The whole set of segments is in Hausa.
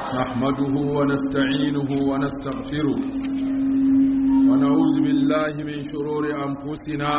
نحمده ونستعينه ونستغفره ونعوذ بالله من شرور أنفسنا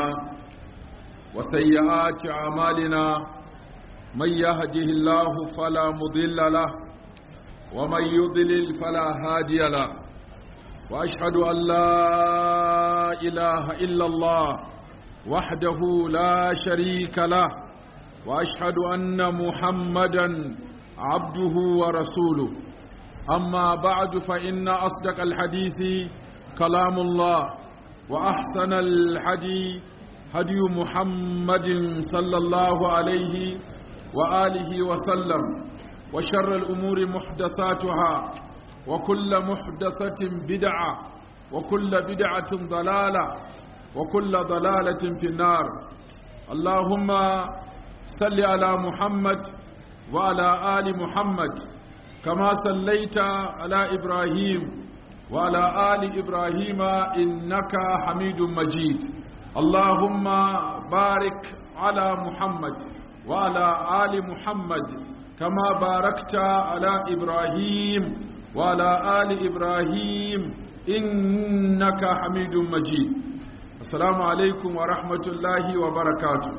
وسيئات أعمالنا من يهده الله فلا مضل له ومن يضلل فلا هادي له وأشهد أن لا إله إلا الله وحده لا شريك له وأشهد أن محمدًا عبده ورسوله أما بعد فإن أصدق الحديث كلام الله وأحسن الحدي هدي محمد صلى الله عليه وآله وسلم وشر الأمور محدثاتها وكل محدثة بدعة وكل بدعة ضلالة وكل ضلالة في النار اللهم صل على محمد وعلى آل محمد كما صليت على إبراهيم وعلى آل إبراهيم إنك حميد مجيد اللهم بارك على محمد وعلى آل محمد كما باركت على إبراهيم وعلى آل إبراهيم إنك حميد مجيد السلام عليكم ورحمة الله وبركاته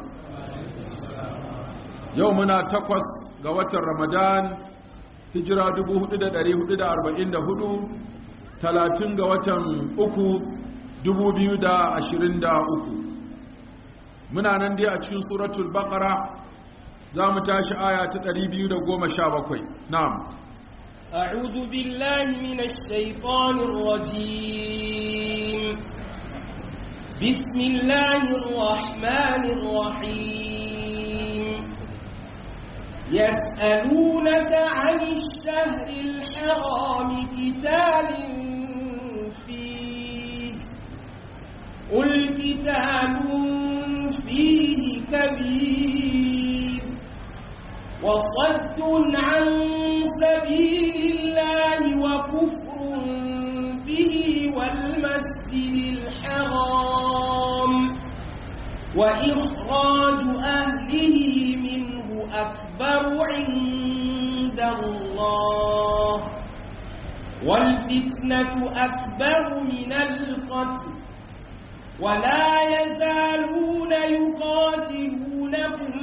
يومنا تقوس ga watan Ramadan hijira 1444 30 ga watan 3 2023 muna nan dai a cikin suratul baqara zamu tashi aya ta 217 na'am a'udhu billahi minash shaitanir rajim bismillahir rahmanir rahim يسألونك عن الشهر الحرام قتال فيه قل قتال فيه كبير وصد عن سبيل الله وكفر به والمسجد الحرام وإخراج أهله منه أكبر عند الله والفتنة أكبر من القتل ولا يزالون يقاتلونكم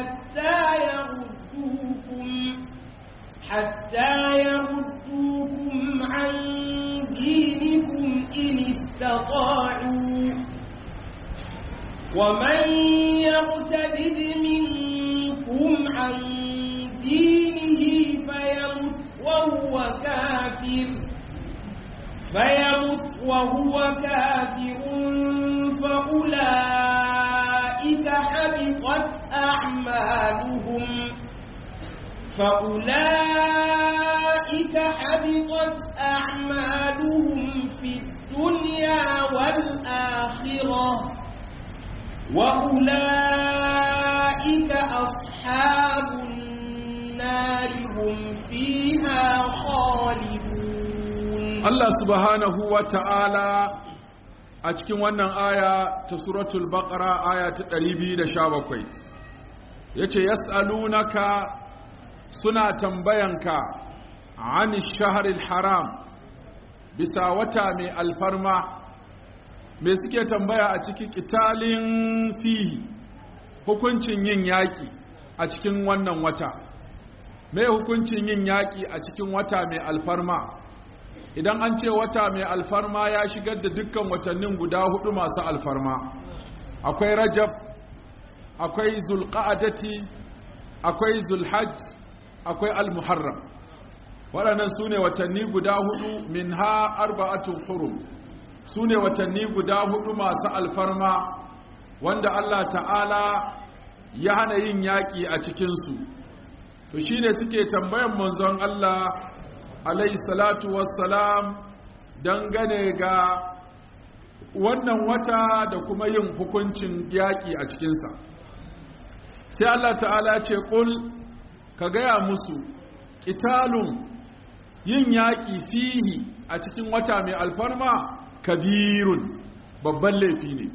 حتى يردوكم عن دينكم إن استطاعوا ومن يرتد منكم عن دينه فيمت وهو كافر فأولئك حبطت أعمالهم في الدنيا والآخرة وأولئك أصحاب النار هم فيها خالدون الله سبحانه وتعالى a cikin wannan aya ta suratul baqara aya ta 217 yace yasalunaka suna tambayanka ani shahril haram bisa wata mai alfarma me suke tambaya a cikin qitalin fihi hukuncin yin yaki a cikin wannan wata me hukuncin yin yaki a cikin wata mai alfarma idan an ce wata mai alfarma ya shigar da dukkan watannin guda hudu masu alfarma akwai rajab akwai zulqa'adati akwai zulhajj akwai almuharram waɗannan su ne watanni guda hudu minha arba'atun hurum su ne watanni guda hudu masu alfarma wanda Allah ta'ala ya hana yin yaƙi a cikinsu to shi ne suke tambayan manzon Allah alayhi salatu wassalam dangane ga wannan wata da kuma yin hukuncin yaƙi a cikinsa sai Allah ta'ala ce ƙul ka gaya musu ƙitalun yin yaƙi fihi a cikin wata mai alfarma kabirun babban laifi ne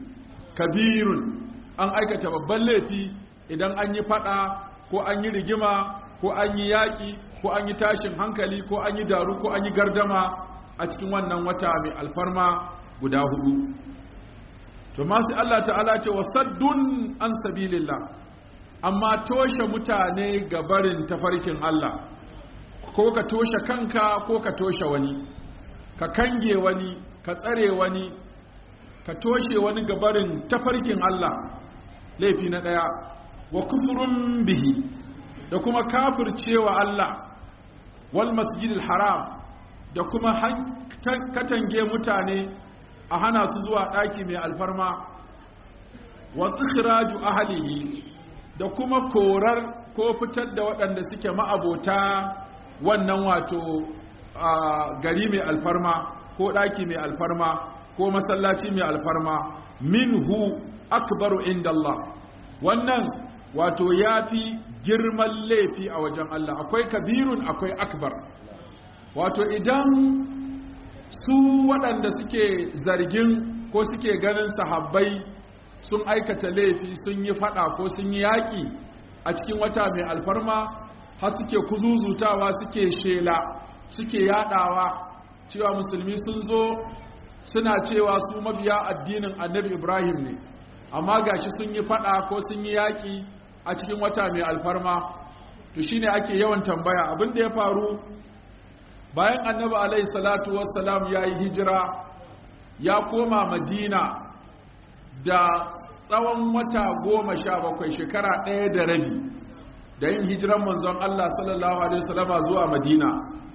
kabirun an aikata babban laifi idan an yi fada ko an yi rigima ko an yi yaƙi ko an yi tashin hankali ko an yi daru ko an yi gardama a cikin wannan wata mai alfarma guda 4. to masu Allah ta'ala ce wasaddun an sabilillah, amma toshe mutane ga barin tafarkin Allah, ko ka toshe kanka ko ka toshe wani, ka kange wani, ka tsare wani, ka toshe wani ga barin tafarkin Allah. Laifi na ɗaya, wa kufurun bihi, da kuma kafircewa Allah, wal masjidil haram, da kuma katange mutane a hana su zuwa ɗaki mai alfarma, wa ikhraju ahlihi, da kuma korar ko fitar da waɗanda suke ma'abota wannan wato gari mai alfarma ko ɗaki mai alfarma ko masallaci mai alfarma. Minhu akbaru inda Allah, wannan wato yafi girman laifi a wajen Allah. Akwai kabirun akwai akbar. Wato idan su waɗanda suke zargin ko suke ganin sahabbai sun aikata laifi, sun yi fada ko sun yi yaƙi a cikin wata mai alfarma, har suke kuzuzutawa, suke shela, suke yadawa cewa musulmi sun zo suna cewa su mabiya addinin annabi Ibrahim ne, amma gashi sun yi fada ko sun yi yaƙi a cikin wata mai alfarma. To shine ake yawan tambaya abin da ya faru bayan annabi alaihi salatu wassalam ya yi hijira ya koma Madina da tsawon wata 17, shekara 1 da rabi da yin hijiran manzon Allah sallallahu alaihi wasallama zuwa Madina.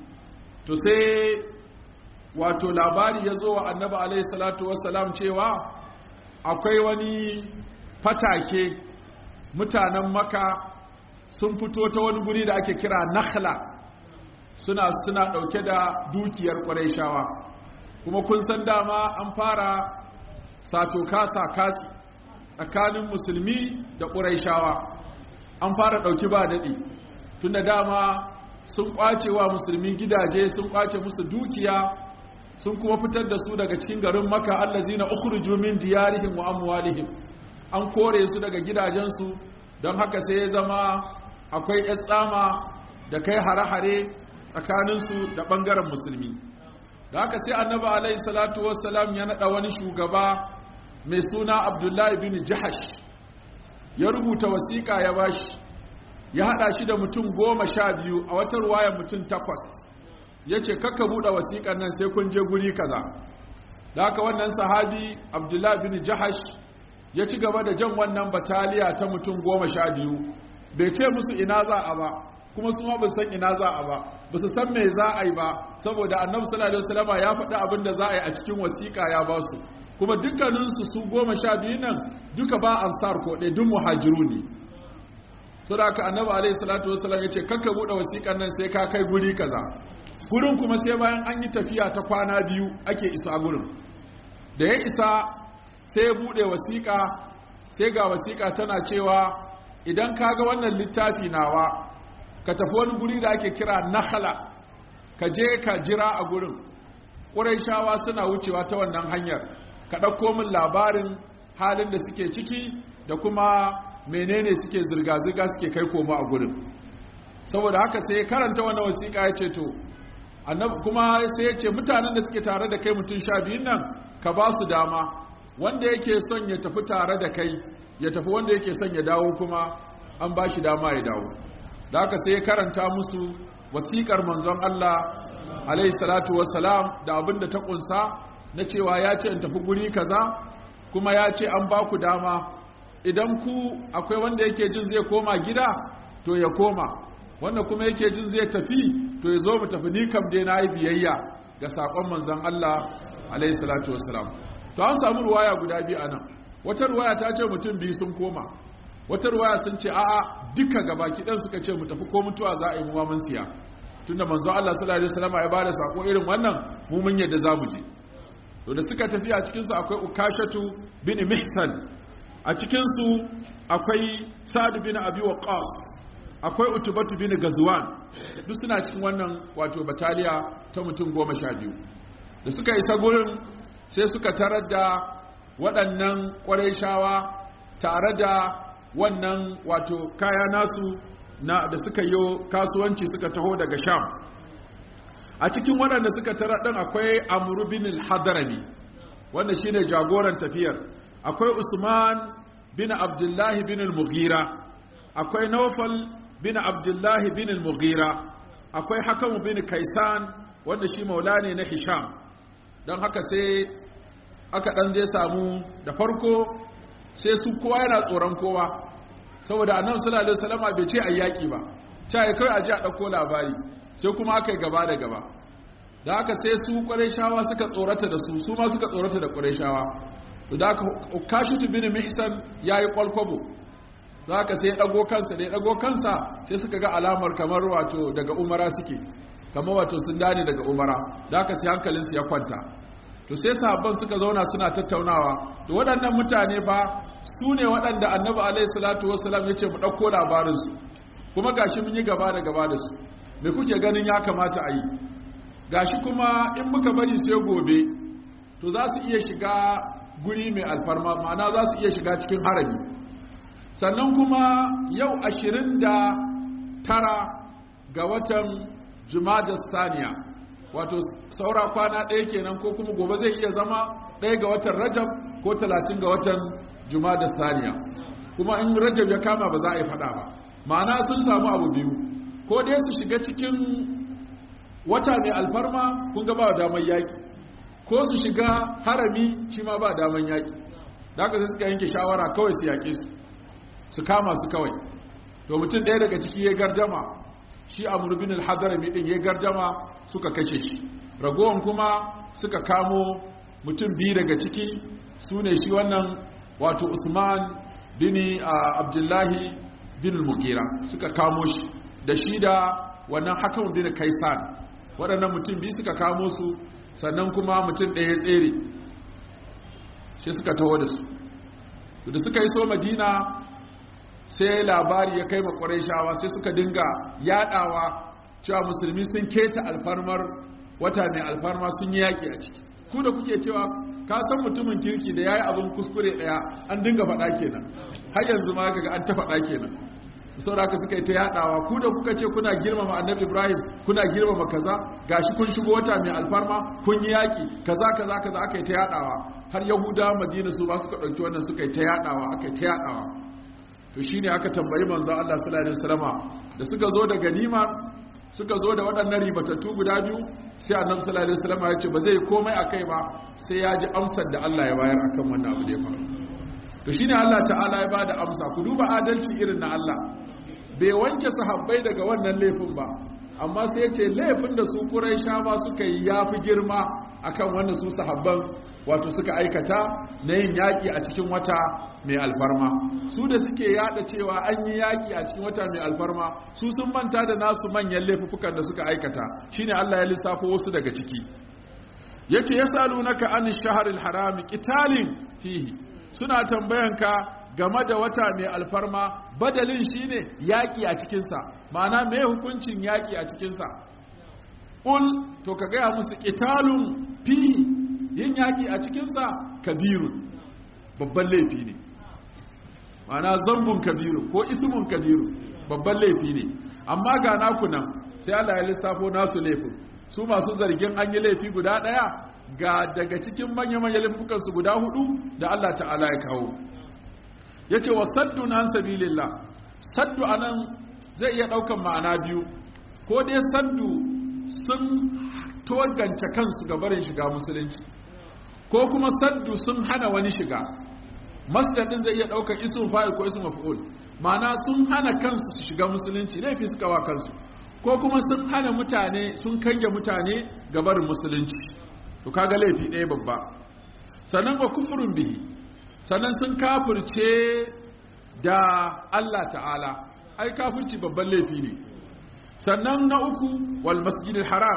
To sai wato labari ya zo wa annabi alaihi salatu wassalam cewa akwai wani fatake mutanen Makka sun fito ta wani guri da ake kira Nakhla, suna dauke da dukiyar Qurayshawa, kuma kun san dama an fara sato kasa katsi tsakanin musulmi da Qurayshawa, an fara dauki ba dadi, tunda dama sun kwace wa musulmi gidaje, sun kwace musu dukiya, sun kuma fitar da su daga cikin garin Makka, allazina ukhruju min diyarihim wa amwalihim, an kore su daga gidajensu. Don haka sai ya zama akwai tsama da kai hare-hare tsakaninsu da ɓangaren musulmi. Da haka sai annabi alaihi salatu wassalam ya naɗa wani shugaba mai suna Abdullahi bin Jahash, ya rubuta wasiƙa ya bashi, ya haɗa shi da mutum 12, a wata ruwaya mutum 8, ya ce kakka buɗe wasiƙan nan sai kun je guri kaza. Da haka wannan sahabi Abdullahi bin Jahash ya ci gaba da jan wannan bataliya ta mutum 12, bai ce musu ina za a ba, kuma su ma ba san ina za a ba, ba su san me za a yi ba, saboda annabi sallallahu alaihi wasallam ya faɗi abin da za a yi a cikin wasiƙa ya ba su, kuma dukkaninsu su 12 nan duka ba ansar ko ɗaya, duk muhajiru ne. So da aka annabi alaihi salatu wasallam ya ce kakka buɗe wasiƙan nan sai ka kai guri kaza. Gurin kuma sai bayan an yi tafiya ta kwana 2 ake isa gurin. Da ya isa sai ya buɗe wasiƙa, sai ga wasiƙa tana cewa idan ka ga wannan littafi nawa ka tafi wani guri da ake kira Nakhla, ka je ka jira a gurin, Qurayshawa suna wucewa ta wannan hanyar, ka ɗauko min labarin halin da suke ciki da kuma menene suke zirga-zirga suke kai koma a gurin. Saboda haka sai ya karanta wannan wasiƙa ya ce to annabi kuma sai ya ce mutanen da suke tare da kai mutum 12 nan ka ba su dama, wanda yake son ya tafi tare da kai ya tafi, wanda yake son ya dawo kuma an ba shi dama ya dawo. Da haka sai ya karanta musu wasiƙar manzon Allah alaihi salatu wassalam da abin da ta kunsa na cewa ya ce in tafi guri kaza, kuma ya ce an ba ku dama, idan ku akwai wanda yake jin zai koma gida to ya koma, wanda kuma yake jin zai tafi to ya zo mu tafi, ni kam dai na yi biyayya ga saƙon manzon Allah alaihi salatu wassalam. To an samu ruwaya guda 2 a nan, wata ruwaya ta ce mutum 2 sun koma, wata ruwaya sun ce a'a duka gabaki ɗan suka ce mu tafi ko mutuwa za a yi muwa mun siya, tunda manzo Allah sallallahu alaihi wasallam ya bada sako irin wannan mu mun yadda za mu je. To da suka tafi a cikin su akwai Ukashatu bin Mihsan, a cikin su akwai Sa'd bin Abi Waqqas, akwai Utbatu bin Gazwan, duk suna cikin wannan wato bataliya ta mutum 12. Da suka isa gurin sai suka tarar da waɗannan Qurayshawa tare da wannan wato kaya nasu da suka yi kasuwanci suka taho daga Sham. A cikin waɗanda suka tara ɗin akwai Amr bin al-Hadrami wanda shine jagoran tafiyar, akwai Usman bin Abdullah bin al-Mughira, akwai Nawfal bin Abdullah bin al-Mughira, akwai Hakam bin Kaisan wanda shi maula ne na Hisham. Don haka sai aka ɗan zai samu da farko sai su kowa yana tsoron kowa, saboda annabi sallallahu alaihi wasallam bai ce ayyaki ba, cewa kai aje a dauko labari, sai kuma aka yi gaba da gaba. Da haka sai su Qurayshawa suka tsorata da su ma suka tsorata da Qurayshawa. To da haka Ukashitu bin Mihsan yayi kwalkwabo, da haka sai ya dago kansa, da ya dago kansa sai suka ga alamar kamar wato daga Umara suke, kamar wato sun dane daga Umara. Da haka sai hankalinsu ya kwanta. To sai sahabban suka zauna suna tattaunawa, to waɗannan mutane fa su ne waɗanda annabi alaihi salatu wassalam ya ce mu ɗauko labarinsu, kuma gashi mun yi gaba da gaba da su, me kuke ganin ya kamata a yi? Gashi kuma in muka bari sai gobe to za su iya shiga guri mai alfarma, ma'ana za su iya shiga cikin harami. Sannan kuma yau 29 ga watan Jumada Saniya, wato saura kwana ɗaya kenan, ko kuma gobe zai iya zama 1 ga watan Rajab ko 30 ga watan Jumada Saniya, kuma in Rajab ya kama ba za a yi fada ba. Ma'ana sun samu abu biyu, ko dai su shiga cikin wata mai alfarma, kun ga ba damar yaƙi, ko su shiga harami, shi ma ba damar yaƙi. Da haka sai suka yanke shawara kawai su yaƙe su kama su kawai. To mutum ɗaya daga ciki ya gardama, shi Amr bin al-Hadrami din ya gardama, suka kashe shi. Ragowan kuma suka kamo mutum biyu daga ciki, su ne shi wannan wato Usman bin Abdullahi bin al-Mughira, suka kamo shi da shi da wannan Hakam bin Kaisan. Waɗannan mutum biyu suka kamo su, sannan kuma mutum ɗaya ya tsere, shi suka taho da su. Da suka yi so Madina, sai labari ya kai ma Qurayshawa, sai suka dinga yadawa cewa musulmi sun keta alfarmar wata mai alfarma, sun yi yaki a ciki. Ku da kuke cewa ka san mutumin kirki da yayi abin kuskure daya, an dinga faɗa kenan, har yanzu ma kaga an ta faɗa kenan. Saboda haka suka yi ta yadawa, ku da kuka ce kuna girmama Annabi Ibrahim, kuna girmama kaza, gashi kun shigo wata mai alfarma, kun yi yaki kaza kaza kaza, aka yi ta yadawa, har Yahuda Madina su ba suka dauki wannan, suka yi ta yadawa, aka yi ta yadawa. To shine aka tambayi manzon Allah sallallahu alaihi wasallama, da suka zo da ganima, suka zo da waɗannan ribatattu guda biyu, sai Annabi sallallahu alaihi wasallama ya ce ba zai komai akai ba sai ya ji amsar da Allah ya bayar akan wannan abu da ya faru. To shine Allah ta'ala ya bada amsa. Ku duba adalci irin na Allah, bai wanke sahabbai daga wannan laifin ba, amma sai ya ce laifin da su Qurayshawa suka yi yafi girma akan wanda su sahabban wato suka aikata na yin yaƙi a cikin wata mai alfarma. Su da suke yada cewa an yi yaƙi a cikin wata mai alfarma, su sun manta da nasu manyan laifukan da suka aikata. Shine Allah ya lissafo wasu daga ciki, yace yasalunaka anish shahril harami qitalin fihi, suna tambayanka game da wata mai alfarma, badalin shine yaƙi a cikinsa, ma'ana mai hukuncin yaƙi a cikinsa. Ul, to ka gaya musu qitalun fi, yin yaƙi a cikinsa kabirun, babban laifi ne, ma'ana zambun kabiru ko ismun kabiru, babban laifi ne. Amma ga naku nan sai Allah ya lissafo nasu laifin, su masu zargin an yi laifi guda ɗaya, ga daga cikin manya-manyan laifukansu guda 4 da Allah ta'ala ya kawo. Ya ce wa saddu na sabilillah, saddu a nan zai iya ɗaukan ma'ana biyu, ko dai saddu sun togance kansu ga barin shiga musulunci, ko kuma saddu sun hana wani shiga. Masdar din zai iya ɗaukan ismul fa'il ko ismul maf'ul, ma'ana sun hana kansu su shiga musulunci, laifi suka wa kansu, ko kuma sun hana mutane, sun kange mutane ga barin musulunci. To kaga laifi ɗaya babba. Sannan wa kufrun bihi, sannan sun kafirce da Allah ta'ala, ai kafirci babban laifi ne. Sannan na uku wal masjidil haram,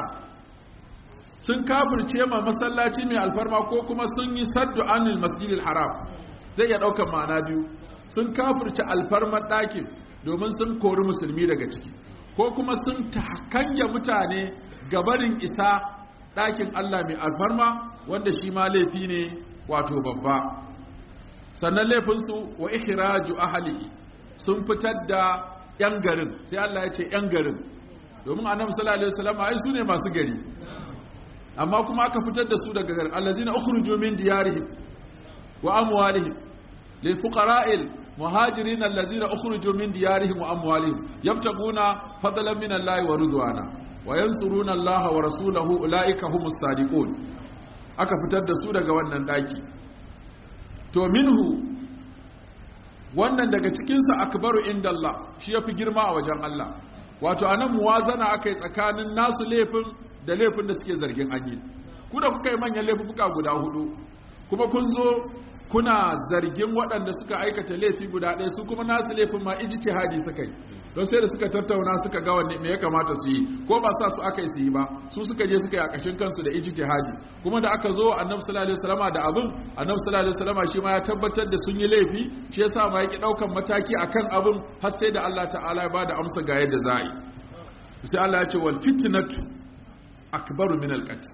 sun kafirce ma masallaci mai alfarma, ko kuma sun yi saddu anil masjidil haram, zai iya ɗaukar ma'ana biyu. Sun kafirce alfarmar ɗakin domin sun kori musulmi daga ciki, ko kuma sun kange mutane gabarin isa ɗakin Allah mai alfarma, wanda shi ma laifi ne wato babba. Sannan laifinsu wa ikhraju ahlihi, sun fitar da 'yan garin, sai Allah ya ce 'yan garin, domin annabi sallallahu alaihi wasallam ai su ne masu gari, amma kuma aka fitar da su daga garin. Allazina ukhrijo min diyarihim wa amwalihim lil fuqara'il muhajirin allazina ukhrijo min diyarihim wa amwalihim yabtaguna fadlan min Allah wa ridwana wa yansuruna Allah wa rasulahu ulaika humus sadiqun. Aka fitar da su daga wannan daki. To minhu, wannan daga cikinsa akbaru inda Allah, shi ya fi girma a wajen Allah. Wato anan muwazana aka yi tsakanin nasu laifin da laifin da suke zargin an yi. Ku da kuka yi manyan laifuka guda 4, kuma kun zo kuna zargin waɗanda suka aikata laifi guda ɗaya, su kuma nasu laifin ma ijtihadi suka yi, don sai da suka tattauna suka ga wanne me ya kamata su yi, ko ba sa su aka yi su yi ba, su suka je suka yi a ƙashin kansu da ijtihadi. Kuma da aka zo annabi sallallahu alaihi wasallama da abin, annabi sallallahu alaihi wasallama shi ma ya tabbatar da sun yi laifi, shi yasa ma yake daukan mataki akan abin har sai da Allah ta'ala ya bada amsa ga yadda za a yi. Sai Allah ya ce wal fitnatu akbaru min al qatl.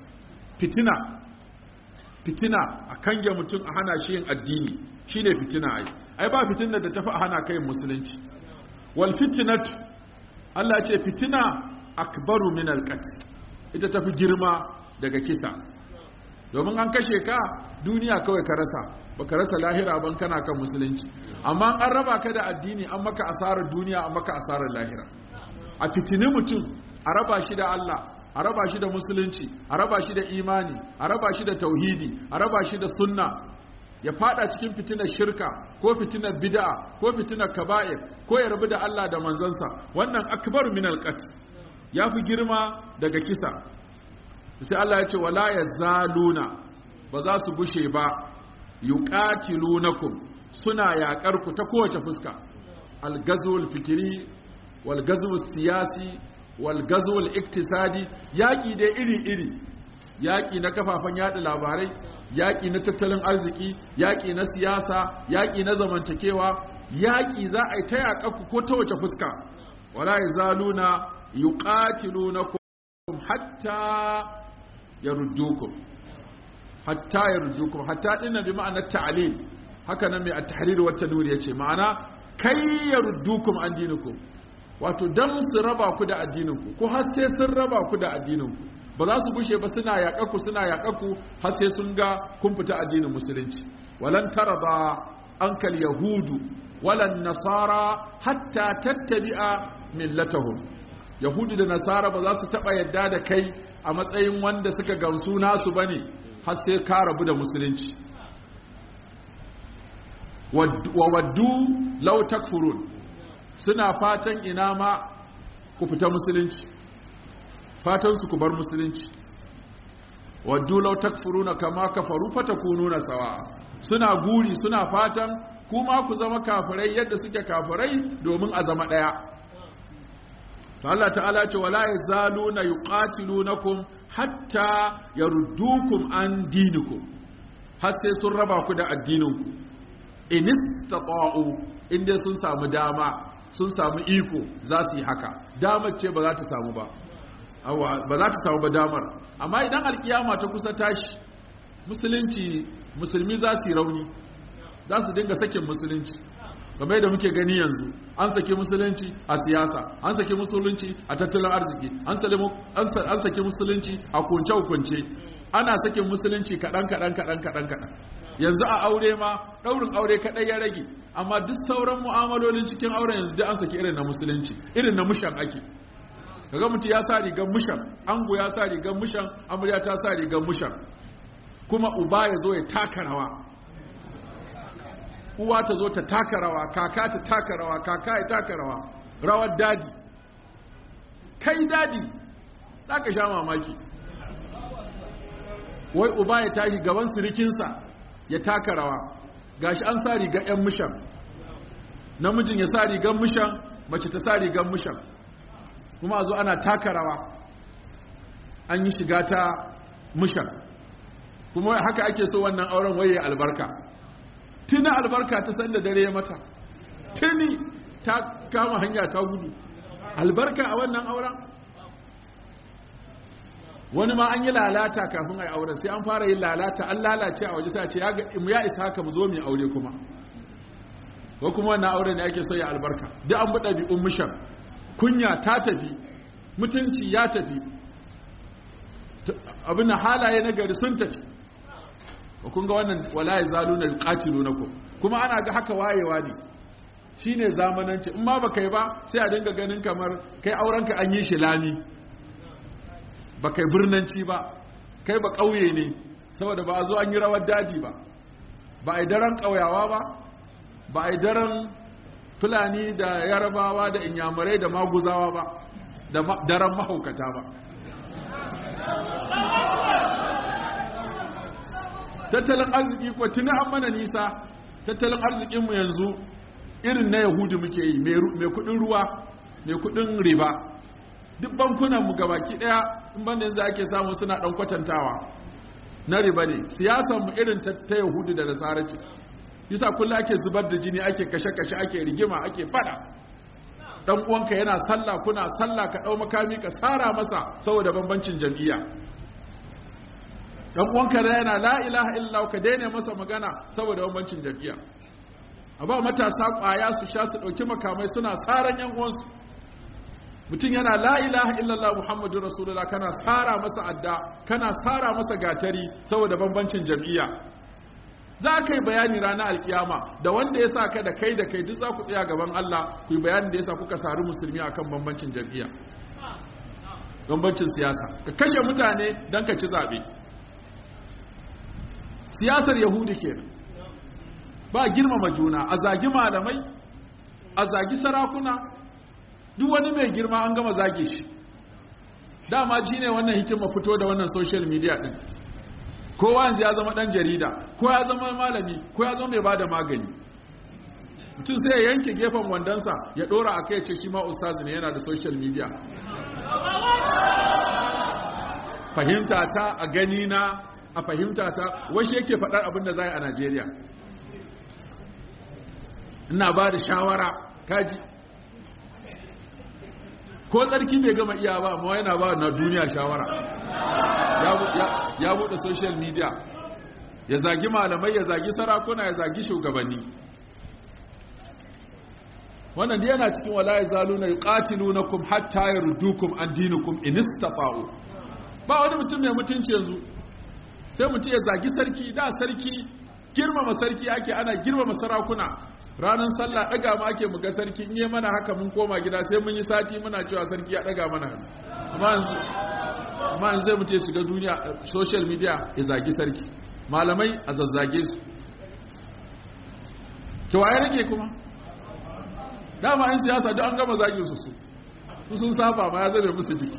Fitina a kange mutum a hana shi yin addini shine fitina. Ai ba fitinar da tafi a hana kai musulunci. Wal fitnatu, Allah ce fitina akbaru min alqatl, ita tafi girma daga kisa. Domin an kashe ka duniya kawai ka rasa, baka rasa lahira ban kana kan musulunci. Amma an raba ka da addini, an maka asarar duniya, an maka asarar lahira. A fitini mutum a raba shi da Allah, a raba shi da musulunci, a raba shi da imani, a raba shi da tauhidi, a raba shi da sunna, ya fada cikin fitinar shirka ko fitinar bid'a ko fitinar kaba'ir, ko ya rabu da Allah da manzansa. Wannan akbar min alqatl, yafi girma daga kisa. Sai Allah ya ce wala yazaluna, ba za su gushe ba, yuqatilunakum, suna yaƙar ku ta kowace fuska. Al-ghazwul fikri wal ghazwul siyasi walgazol iktisadi, yaƙi dai iri-iri, yaƙi na kafafen yaɗa labarai, yaƙi na tattalin arziki, yaƙi na siyasa, yaƙi na zamantakewa, yaƙi za a yi ta yaƙaku ko ta wace fuska. Wala yazaluna yuqatilunakum hatta yaruddukum, hatta dinnan bi ma'anar ta'lil. Haka nan mai at-tahrir wa at-tanwir yace ma'ana kai yaruddukum an dinikum, wato dan su raba ku da addininku, ko har sai sun raba ku da addininku. Ba za su gushe ba suna yaƙaku har sai sun ga kun fita addinin musulunci. Walan taraba ankal yahudu walan nasara hatta tattabi'a millatahum. Yahudu da nasara ba za su taɓa yadda da kai a matsayin wanda suka gamsu nasu bane har sai ka rabu da musulunci. Wa waddu law takfurun, suna fatan ina ma ku fita musulunci, fatan su ku bar musulunci. Waddu law takfuruna kama kafaru fatakununa sawa, suna guri suna fatan kuma ku zama kafirai yadda suke kafirai domin a zama daya. To Allah ta'ala ce wala yazaluna yuqatilunakum hatta yaruddukum an dinikum, har sai sun raba ku da addininku. In istata'u, inda sun samu dama, sun samu iko za su yi haka. Damar ce ba za ta samu ba, ba za ta samu ba damar. Amma idan alkiyama ta kusa tashi, musulmi za su yi rauni, za su dinga sakin musulunci. Kamar da muke gani yanzu, an saki musulunci a siyasa, an saki musulunci a tattalin arziki, an saki musulunci a kunce-kunce, ana sakin musulunci kaɗan. Yanzu a aure ma ɗaurin aure kaɗai ya rage, amma duk sauran mu'amalolin cikin auren yanzu duk an saki irin na musulunci, irin na mushan ake. Kaga mutum ya sa rigar mushan, ango ya sa rigar mushan, amarya ta sa rigar mushan, kuma uba ya zo ya taka rawa, uwa ta zo ta taka rawa, kaka ta taka rawa, kaka ya taka rawa, rawar dadi. Kai dadi za ka sha mamaki, wai uba ya tashi gaban sirikinsa ya taka rawa, gashi an sa rigar 'yan mushan, namijin ya sa rigar mushan, mace ta sa rigar mushan, kuma a zo ana taka rawa, an yi shiga ta mushan, kuma haka ake so wannan auren waye albarka. Tuni albarka ta sanda dare ya mata, tuni ta kama hanya ta gudu, albarka a wannan auren. Wani ma an yi lalata kafin a yi auren, sai an fara yin lalata, an lalace a waje sai ce ya isa haka mu zo mu aure kuma. ko kuma wannan aure ne ake so ya albarka duk an buɗe ɗabi'un mushan kunya ta tafi mutunci ya tafi abin da halaye na gari sun tafi kun ga wannan wala yazaluna yuqatilunakum kuma ana ga haka wayewa ne shine zamananci in ma baka yi ba sai a dinga ganin kamar kai aurenka an yi shi lami baka yi birnanci ba kai ba kauye ne saboda ba a zo an yi rawar daji ba ba a yi daren kauyawa ba ba a yi daren fulani da yarabawa da inyamurai da maguzawa ba da daren mahaukata ba tattalin arziki ko tuni an mana nisa tattalin arzikinmu yanzu irin na yahudu muke yi mai kudin ruwa mai kudin riba duk bankunanmu gabaki daya in banda yanzu ake samu suna dan kwatantawa na riba ne siyasanmu irin ta yahudu da nasara ce yasa kullum ake zubar da jini ake kashe-kashe ake rigima ake fada dan uwanka yana sallah kuna sallah ka dau makami ka tsara masa saboda bambancin jam'iyya dan uwanka yana la ilaha illallah ka daina masa magana saboda bambancin jam'iyya a ba matasa kwaya su sha su dauki makamai suna tsaran yan uwansu mutum yana la ilaha illallah muhammadur rasulullah kana tsara masa adda kana tsara masa gatari saboda bambancin jam'iyya za ka yi bayani ranar alkiyama da wanda ya sa ka da kai duk za ku tsaya gaban Allah ku yi bayanin da ya sa kuka sari musulmi akan bambancin jam'iyya bambancin siyasa ka kashe mutane don ka ci zaɓe siyasar yahudi kenan ba girmama juna a zagi malamai a zagi sarakuna duk wani mai girma an gama zage shi dama ji ne wannan hikima fito da wannan social media din kowa yanzu ya zama dan jarida ko ya zama malami ko ya zama mai bada magani mutum sai ya yanke gefen wandonsa ya dora a kai ce shi ma ustazi ne yana da social media fahimta ta a gani na a fahimta ta washe yake faɗar abin da za a Najeriya ina ba da shawara kaji ko tsarki bai gama iya ba amma yana ba na duniya shawara ya buɗe social media ya zagi malamai ya zagi sarakuna ya zagi shugabanni wannan da yana cikin wala yazaluna yuqatilunakum hatta yardukum an dinikum in istata'u ba wani mutum mai mutunci yanzu sai mutum ya zagi sarki da sarki girmama sarki ake ana girmama sarakuna ranar sallah daga ma ake muga sarki in yi mana haka mun koma gida sai mun yi sati muna cewa sarki ya daga mana amma yanzu zai mutu shiga duniya social media ya zagi sarki malamai a zazzage su cewa ya rage kuma dama yin siyasa duk an gama zagin su sun saba ma ya zame musu jiki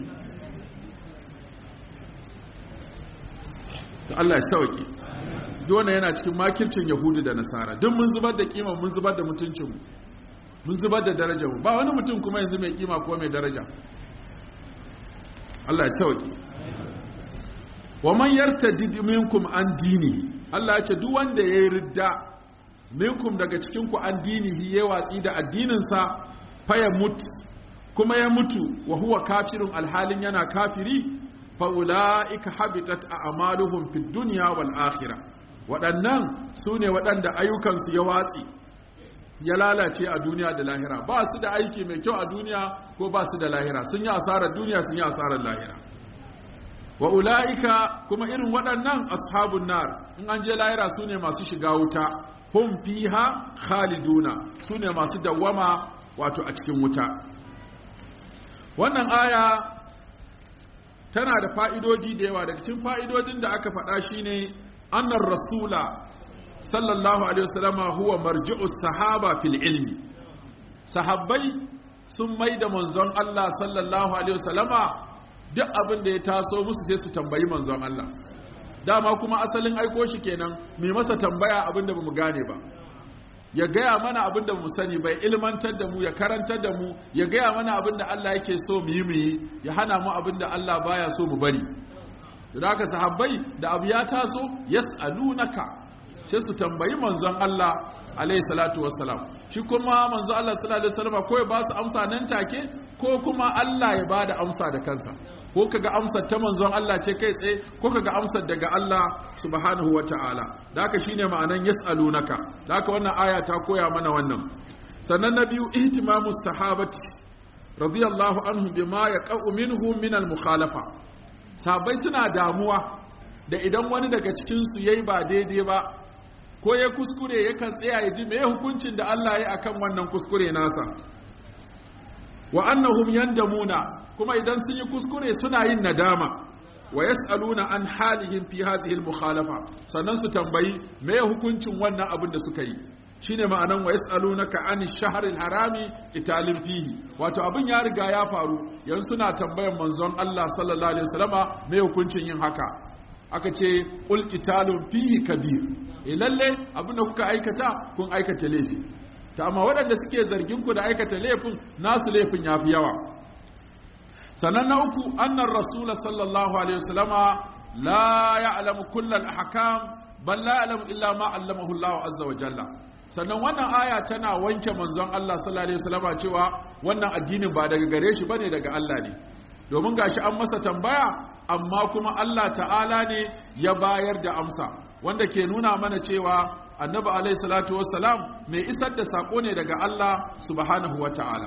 to Allah ya sauke duk wannan yana cikin makircin yahudu da nasara duk mun zubar da kima mun zubar da mutuncinmu mun zubar da darajarmu ba wani mutum kuma yanzu mai kima ko mai daraja Allah ya sauke wa man yartadid minkum an dini Allah ya ce duk wanda yayi ridda minkum daga cikin ku an dinihi ya watsi da addinin sa fa ya mutu kuma ya mutu wa huwa kafirun alhalin yana kafiri fa ulaika habitat a'maluhum fid dunya wal akhirah waɗannan sune waɗanda ayyukansu ya watsi ya lalace a duniya da lahira ba su da aiki mai kyau a duniya ko ba su da lahira sun yi asarar duniya sun yi asarar lahira wa ula'ika kuma irin waɗannan ashabun nar in an je lahira su ne masu shiga wuta hum fiha khaliduna su ne masu dawwama wato a cikin wuta wannan aya tana da fa'idodi da yawa daga cikin fa'idodin da aka faɗa shine annar rasula sallallahu alaihi wasallama huwa marji'us sahaba fil ilmi sahabbai sun maida manzon Allah sallallahu alaihi wasallama duk abin da ya taso musu sai su tambayi manzon Allah dama kuma asalin aiko shi kenan mai masa tambaya abin da bamu gane ba ya gaya mana abin da mu sani bai ilmantar da mu ya karantar da mu ya gaya mana abin da Allah yake so mu yi ya hana mu abin da Allah baya so mu bari da haka sahabbai da abu ya taso yas'alunaka sai su tambayi manzon Allah alaihi salatu wassalam, shi kuma manzon Allah sallallahu alaihi wasallam ko ya ba su amsa nan take ko kuma Allah ya ba da amsa da kansa, ko kaga amsar ta manzon Allah ce kai tsaye ko kaga amsar daga Allah subhanahu wataala. Da haka shine ma'anan yas'alunaka. Da haka wannan aya ta koya mana wannan. Sannan na biyu, ihtimamu sahabati radiyallahu anhum bima yaqa'u minhum min al-mukhalafa. Sahabbai suna damuwa da idan wani daga cikin su yayi ba daidai ba ko ya kuskure, yakan tsaya ya ji me hukuncin da Allah ya akan wannan kuskure nasa. Wa annahum yandamuna, kuma idan sun yi kuskure suna yin nadama. Wa yas'aluna an halihim fi hadhihi al-mukhalafa, sannan su tambayi me hukuncin wannan abin da suka yi. Shine ma'anan wa yas'alunaka ani shahril harami qitalin fihi, wato abin ya riga ya faru, yanzu suna tambayan manzon Allah sallallahu alaihi wasallama me hukuncin yin haka. Aka ce qul qitalun fihi kabir, lalle abin da kuka aikata kun aikata laifi. Ta amma waɗanda suke zargin ku da aikata laifin, nasu laifin yafi yawa. Sannan na uku, annar rasul sallallahu alaihi wasallama la ya'lamu kullal ahkam bal la ya'lamu illa ma 'allamahu Allah azza wa jalla. Sannan wannan aya tana wanke manzon Allah sallallahu alaihi wasallama cewa wannan addinin ba daga gare shi bane, daga Allah ne. Domin gashi an masa tambaya, amma kuma Allah ta'ala ne ya bayar da amsa, wanda ke nuna mana cewa annabi alaihi salatu wassalam mai isar da sako ne daga Allah subhanahu wata'ala.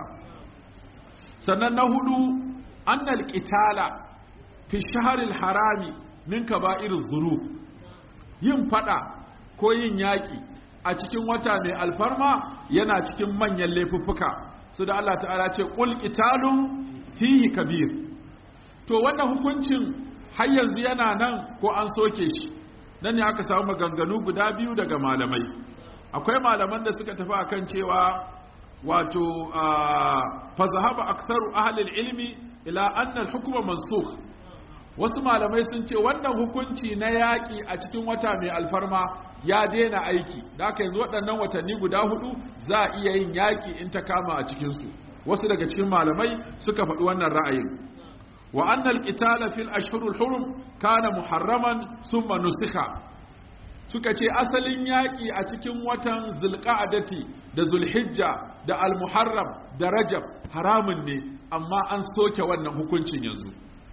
Sannan na hudu, annal qitala fi shahril harami min kaba'iriz dhunub. Yin fada ko yin yaki a cikin wata mai alfarma yana cikin manyan laifuffuka, su da Allah ta'ala ce qul qitalun fihi kabir. To wannan hukuncin har yanzu yana nan ko an soke shi? Nan ne aka samu maganganu guda biyu daga malamai. Akwai malaman da suka tafi akan cewa wato fa zahaba aktharu ahli ilmi ila anna al-hukma mansukh. Wasu malamai sun ce wannan hukunci na yaƙi a cikin wata mai alfarma ya daina aiki, da aka yanzu waɗannan watanni guda hudu za a iya yin yaƙi in ta kama a cikinsu. Wasu daga cikin malamai suka faɗi wannan ra'ayin. Wa annal qitala fil ashhurul hurum kana muharraman summa nusikha. Suka ce asalin yaƙi a cikin watan zulqa'adati da zulhijja da almuharram da rajab haramun ne, amma an soke wannan hukuncin yanzu.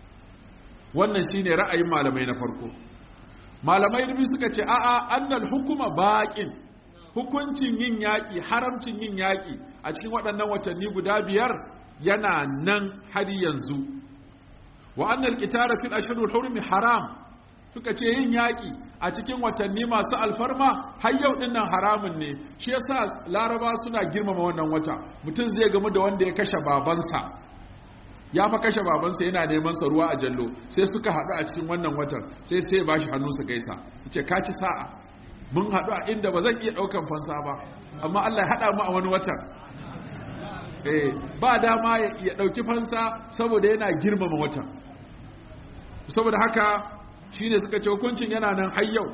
Wannan shine ra'ayin malamai na farko. Malamai biyu suka ce a'a, annal hukuma baqin, hukuncin yin yaƙi, haramcin yin yaƙi a cikin waɗannan watanni guda biyar yana nan har yanzu. Wa annal qitala fil ashhuril hurumi haram, suka ce yin yaƙi a cikin watanni masu alfarma har yau din nan haramun ne. Shi yasa Laraba suna girmama wannan wata. Mutum zai gamu da wanda ya kashe babansa, ya fa kashe babansa yana neman sa ruwa a jallo, sai suka haɗu a cikin wannan watan, sai ya bashi hannu su gaisa, yace ka ci sa'a, mun haɗu a inda ba zan iya ɗaukan fansa ba, amma Allah ya haɗa mu a wani watan. Ba dama ya ɗauki fansa saboda yana girmama watan. Saboda haka shine suka ce hukuncin yana nan har yau.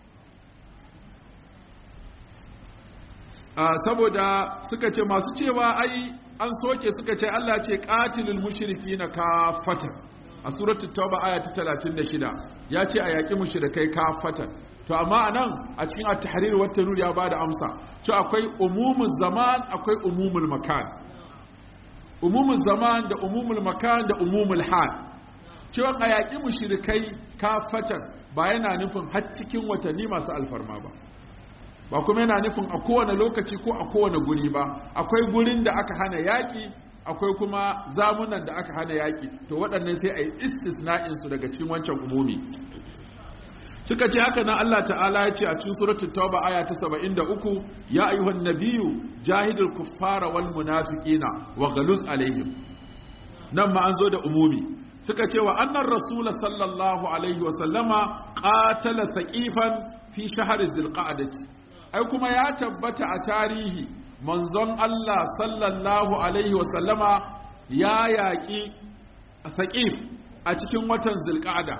Saboda suka ce masu cewa ai an soke, suka ce Allah ce qatilul mushrikina kafatan a suratul tauba aya ta 36 ya ce a yaki mushrikai kafatan. To amma anan a cikin at-tahrir wa tanur ya bada amsa to akwai umumul zaman, akwai umumul makan. Umumul zaman da umumul makan da umumul hal. Cewa a yaki mushrikai kafatan ba yana nufin har cikin watanni masu alfarma ba kuma yana nufin a kowane lokaci ko a kowane guri ba. Akwai gurin da aka hana yaƙi, akwai kuma zamunan da aka hana yaƙi, to waɗannan sai a yi istisna'insu daga cikin wancan umumi. Suka ce haka nan Allah ta'ala ya ce a cikin suratul tauba aya ta 73, ya ayyuhan nabiyyu jahidul kuffara wal munafiqina wa ghaluz alaihim. Nan ma an zo da umumi. Suka ce wa annar rasul sallallahu alaihi wa sallama qatala thaqifan fi shahr dhil-qa'dati. Ai kuma ya tabbata a tarihi manzon Allah sallallahu alaihi wasallama ya yaƙi Thaqif a cikin watan Zulqa'da,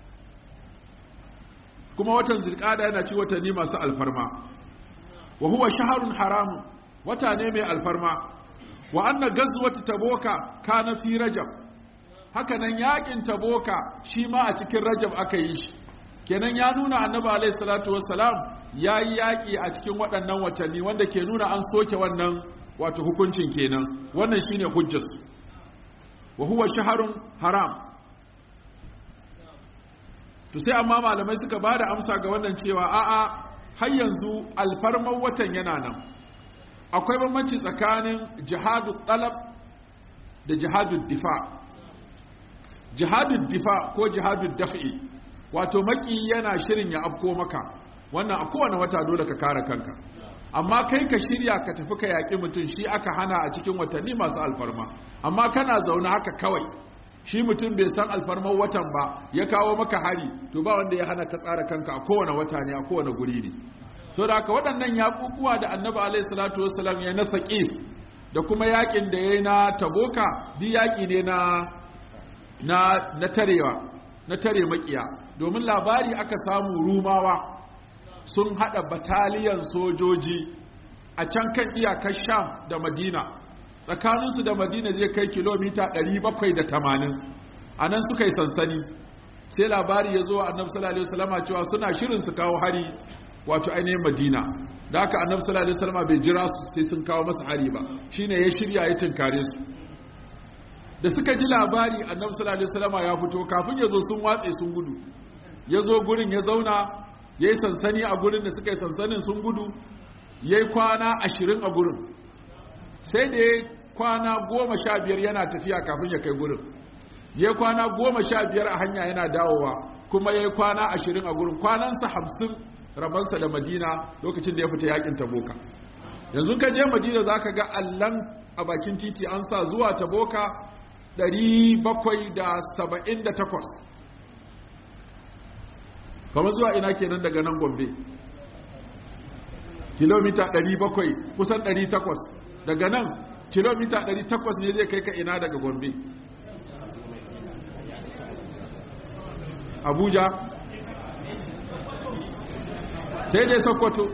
kuma watan Zulqa'da yana ci watanni masu alfarma. Wa huwa shahrun haramun, wata ne mai alfarma. Wa anna gazwat Taboka kana fi Rajab, haka nan yaƙin Taboka shi ma a cikin Rajab aka yi shi. kenan ya nuna annabi alaihi salatu wassalam yayi yaki a cikin waɗannan watanni wanda ke nuna an soke wannan wato hukuncin kenan wannan shine hujjarsu wa huwa shahrun haram. to sai amma malamai suka bada amsa ga wannan cewa a'a har yanzu alfarman watan yana nan. akwai bambanci tsakanin jihadul talab da jihadul difa. jihadul difa ko jihadul daf'i wato maki yana shirin ya afko maka, wannan a kowane wata dole ka kare kanka, amma kai ka shirya ka tafi ka yaƙi mutum shi aka hana a cikin watanni masu alfarma. amma kana zaune haka kawai shi mutum bai san alfarman watan ba ya kawo maka hari, to ba wanda ya hana ka tsara kanka a kowane wata ne a kowane guri ne. so da haka waɗannan yaƙuƙuwa da annabi alaihi salatu wassalam ya na Saqif da kuma yaƙin da ya yi na Taboka duk yaƙi ne na tarewa, na tare makiya. domin labari aka samu Rumawa sun hada bataliyan sojoji a can kan iyakar Sham da Madina, tsakaninsu da Madina zai kai kilomita 780. a nan suka yi sansani. sai labari ya zo annabi sallallahu alaihi wasallam cewa suna shirin su kawo hari wato ainihin Madina. da haka annabi sallallahu alaihi wasallam bai jira su sai sun kawo masa hari ba, shine ya shirya ya tinkare su. da suka ji labari annabi sallallahu alaihi wasallam ya fito, kafin ya zo sun watse sun gudu. ya zo gurin ya zauna ya yi sansani a gurin da suka yi sansanin sun gudu, ya yi kwana 20 a gurin, sai da ya kwana 15 yana tafiya kafin ya kai gurin, ya yi kwana 15 a hanya yana dawowa, kuma ya yi kwana 20 a gurin. kwanansa 50 rabansa da Madina lokacin da ya fita yakin Taboka. yanzu ka je Madina za ka ga allan a bakin titi an sa zuwa Taboka 778, kamar zuwa ina kenan daga nan Gombe, kilomita 700 kusan 800. daga nan kilomita 800 ne zai kai ka ina daga Gombe? Abuja? sai dai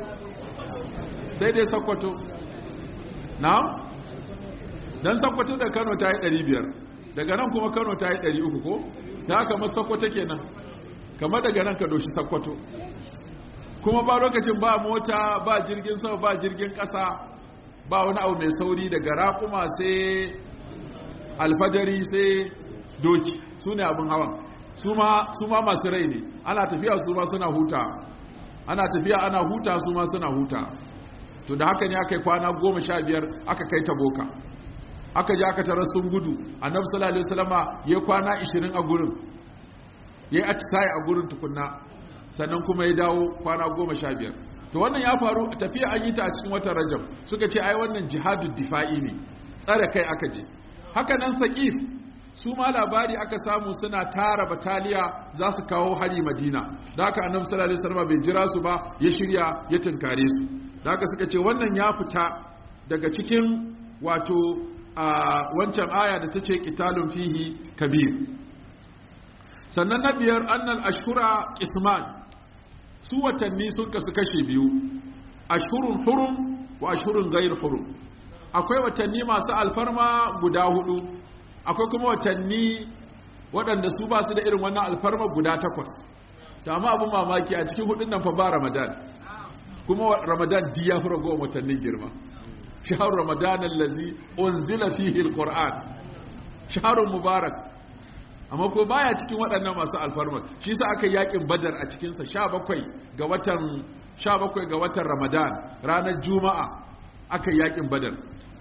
Sokoto. na'am, dan Sokoto da Kano ta yi 500, daga nan kuma Kano ta yi 300 ko? ta haka masu Sokoto kenan, kamar daga nan ka doshi Sokoto. kuma ba lokacin ba mota, ba jirgin sama, ba jirgin ƙasa, ba wani abu mai sauri, daga raƙuma sai alfajari sai doki, su ne abin hawan. su ma masu rai ne, ana tafiya su ma suna huta, ana tafiya ana huta su ma suna huta. to da haka ne aka yi kwana 15 aka kai Taboka. aka je aka tarar sun gudu. annabi sallallahu alaihi wasallama ya kwana 20 a gurin, ya yi atisaye a gurin tukunna, sannan kuma ya dawo kwana 15. to wannan ya faru a tafiya an yi ta a cikin watan Rajab. suka ce ai wannan jihadul difa'i ne, tsare kai aka je. haka nan Saqif su ma labari aka samu suna tara bataliya za su kawo hari Madina. da haka annabi sallallahu alaihi wasallam bai jira su ba, ya shirya ya tunkare su. da haka suka ce wannan ya fita daga cikin wato wancan aya da ta ce qitalun fihi kabir. sannan na biyar annal ashhura qisman, su watanni sun kasu kashe biyu, ashhurun hurum wa ashhurun ghayr hurum. akwai watanni masu alfarma guda 4, akwai kuma watanni waɗanda su ba su da irin wannan alfarma guda 8. ta amma abin mamaki a cikin 4 nan fa ba Ramadan, kuma Ramadan di ya fi ragowar watannin girma. shahar Ramadan allazi unzila fihi alquran, shaharun mubarak, amma ko baya cikin waɗannan masu alfarma. shi sa aka yakin Badar a cikinsa 17 ga watan Ramadan, ranar Juma'a aka yakin Badar,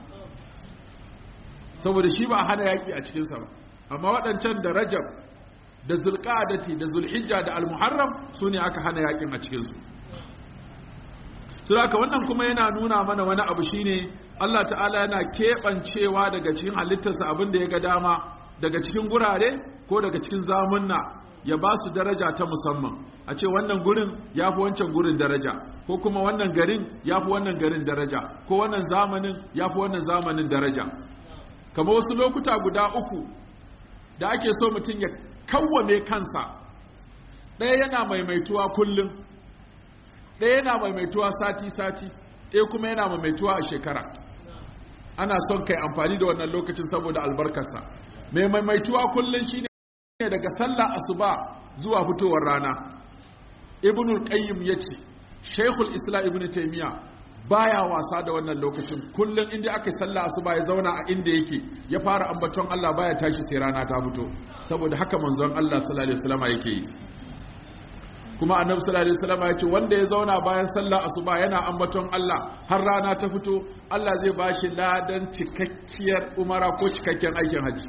saboda shi ba a hana yaki a cikinsa ba. amma waɗancan da Rajab da Zulqa'adati da Zulhijja da Al-Muharram su ne aka hana yakin a cikinsu. Suraka wannan kuma yana nuna mana wani abu shine Allah ta'ala yana keɓancewa daga cikin halittarsa abin da ya ga dama, daga cikin gurare ko daga cikin zamunna, ya ba su daraja ta musamman. a ce wannan gurin ya fi wancan gurin daraja, ko kuma wannan garin ya fi wannan garin daraja, ko wannan zamanin ya fi wannan zamanin daraja. Kamar wasu lokuta guda 3 da ake so mutum ya kawwame kansa, ɗaya yana maimaituwa kullum, ɗaya yana maimaituwa sati-sati, ɗaya kuma yana maimaituwa a shekara. ana son kai amfani da wannan lokacin saboda albarkarsa. mai maimaituwa kullum shine daga sallah asuba zuwa fitowar rana, ibnul qayyim yace shaykhul islam ibnu taymiya baya wasa da wannan lokacin kullun inda aka sallah asuba ya zauna a inda yake ya fara ambaton Allah baya tashi sai rana ta fito saboda haka manzon Allah sallallahu alaihi wasallam yake yi kuma annabi sallallahu alaihi wasallam ya ce wanda ya zauna bayan sallah asuba yana ambaton Allah har rana ta fito Allah zai bashi ladan cikakkiyar umara ko cikakken aikin haji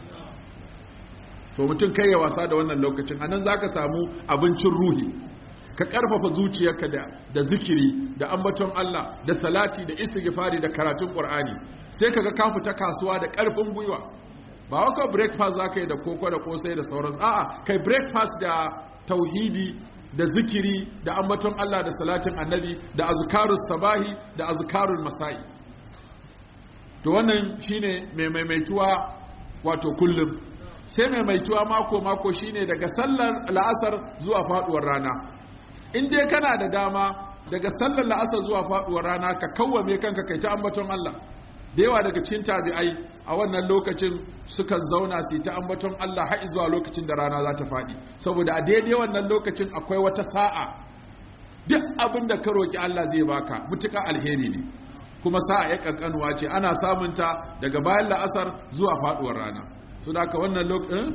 to mutum kai ya wasa da wannan lokacin anan zaka samu abincin ruhi ka karfafa zuciyarka da zikiri da ambaton Allah da salati da istighfari da karatun Qur'ani sai kaga ka fita kasuwa da karfin gwiwa ba waka breakfast zaka yi da koko da kosai da sauransu a'a kai breakfast da tauhidi da zikiri da ambaton Allah da salatin annabi da azkarus sabahi da azkarul masai to wannan shine mai maimaituwa wato kullum sai maimaituwa mako shine daga sallar la'asar zuwa faduwar rana in dai kana da dama daga sallar la'asar zuwa faduwar rana ka kawwame kanka kai ta ambaton Allah da yawa daga cikin tabi'ai a wannan lokacin sukan zauna su ta ambaton Allah har zuwa lokacin da rana za ta faɗi saboda a daidai wannan lokacin akwai wata sa'a duk abin da ka roki Allah zai baka mutuka alheri ne kuma sa'a ya kankanuwa ce ana samun ta daga bayan la'asar zuwa faduwar rana to da haka wannan lokacin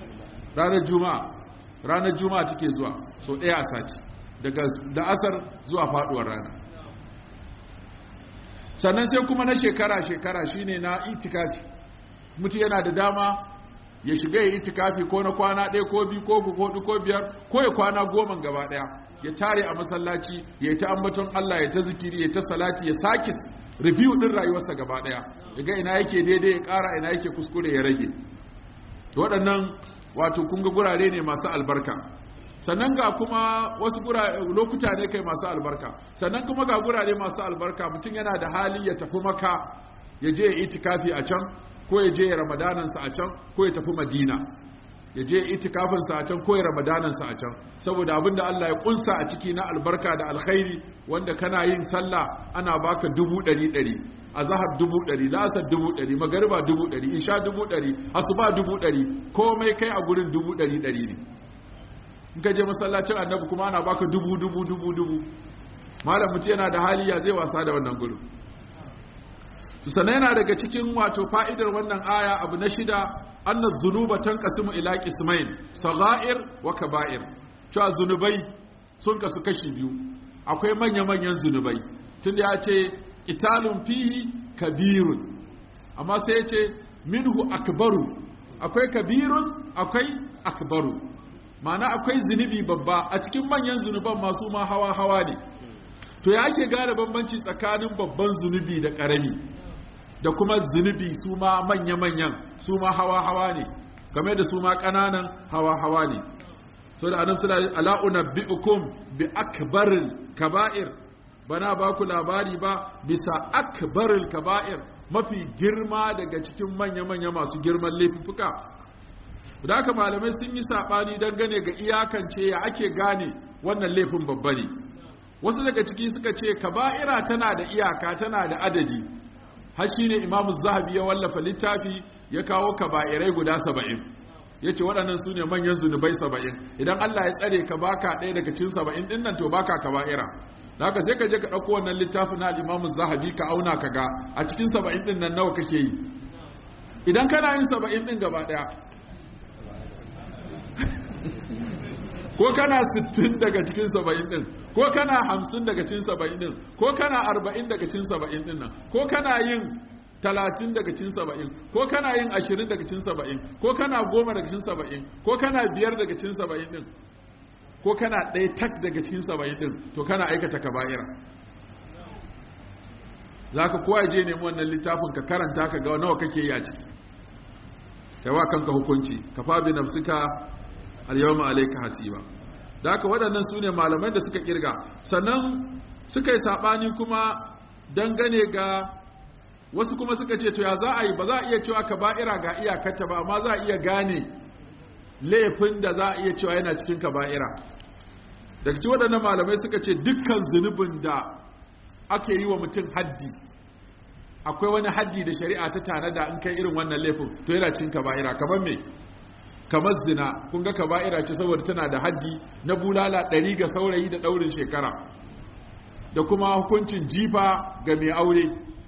ranar juma'a take zuwa so ɗaya a sati daga la'asar zuwa faduwar rana sannan sai kuma na shekara shine na itikafi mutum yana da dama ya shiga ya itikafi ko na kwana ɗaya ko biyu ko hudu ko biyar ko ya kwana 10 gaba ɗaya ya tare a masallaci ya ta ambaton Allah ya ta zikiri ya ta salati ya sake review din rayuwarsa gaba ɗaya ya ga ina yake daidai ya ƙara ina yake kuskure ya rage waɗannan wato kun ga gurare ne masu albarka sannan ga kuma wasu lokuta ne kai masu albarka sannan kuma ga gurare masu albarka mutum yana da hali ya tafi maka ya je ya itikafi a can ko ya je ya ramadanansa a can ko ya tafi madina ya je itikafinsa a can ko ya ramadanansa a can saboda abinda Allah ya kunsa a ciki na albarka da alkhairi wanda kana yin sallah ana baka 100 azhar 100 lasar 100 magariba 100 isha 100 asuba 100 komai kai a gurin 100 ne in ka je masallacin annabi kuma ana baka 1000 malam mutum yana da hali ya zai wasa da wannan gurin sannan yana daga cikin wato fa'idar wannan aya abu na 6 annaz zunuba tanqasimu ila qismain sagha'ir wa kaba'ir cewa zunubai sun kasu kashi biyu akwai manya-manyan zunubai tunda ya ce qitalun fihi kabirun amma sai ya ce minhu akbaru akwai kabirun akwai akbaru ma'ana akwai zunubi babba a cikin manyan zunuban masu ma hawa ne to ya ake gane bambanci tsakanin babban zunubi da ƙarami da kuma zunubi su ma manya-manyan su ma hawa ne game da su ma ƙananan hawa ne so da annabi sallallahu alaihi wasallam unabbiukum bi akbaril kaba'ir bana ba ku labari ba bisa akbaril kaba'ir mafi girma daga cikin manya-manya masu girman laifuka da haka malamai sun yi saɓani dangane ga iyakance ya ake gane wannan laifin babba ne wasu daga ciki suka ce kaba'ira tana da iyaka tana da adadi har shine imamu zahabi ya wallafa littafi ya kawo kaba'irai guda 70 ya ce waɗannan su ne manyan zunubai 70 idan Allah ya tsare ka baka ɗaya daga cikin 70 ɗin nan to baka kaba'ira da haka sai ka je ka ɗauko wannan littafin na imamu zahabi ka auna ka ga a cikin 70 ɗin nan nawa kake yi idan kana yin 70 ɗin gaba ɗaya ko kana 60 daga cikin 70 din ko kana 50 daga cikin 70 din ko kana 40 daga cikin 70 din nan ko kana yin 30 daga cikin 70 ko kana yin 20 daga cikin 70 ko kana 10 daga cikin 70 ko kana 5 daga cikin 70 din ko kana 1 tak daga cikin 70 din to kana aikata kaba'ira zaka kowa je nemi wannan littafin ka karanta ka ga nawa kake yi a ciki kai wa kanka hukunci ka fa bi nafsika al-yawma alayka hasiba da haka waɗannan su ne malamai da suka kirga sannan suka yi saɓani kuma dangane ga wasu kuma suka ce to ya za a yi ba za a iya cewa kaba'ira ga iyakarta ba amma za a iya gane laifin da za a iya cewa yana cikin kaba'ira daga ci waɗannan malamai suka ce dukkan zunubin da ake yi wa mutum haddi akwai wani haddi da shari'a ta tanada in kai irin wannan laifin to yana cikin kaba'ira kamar me kamar zina kun ga kaba'ira ce saboda tana da haddi na bulala 100 ga saurayi da daurin shekara da kuma hukuncin jifa ga mai aure.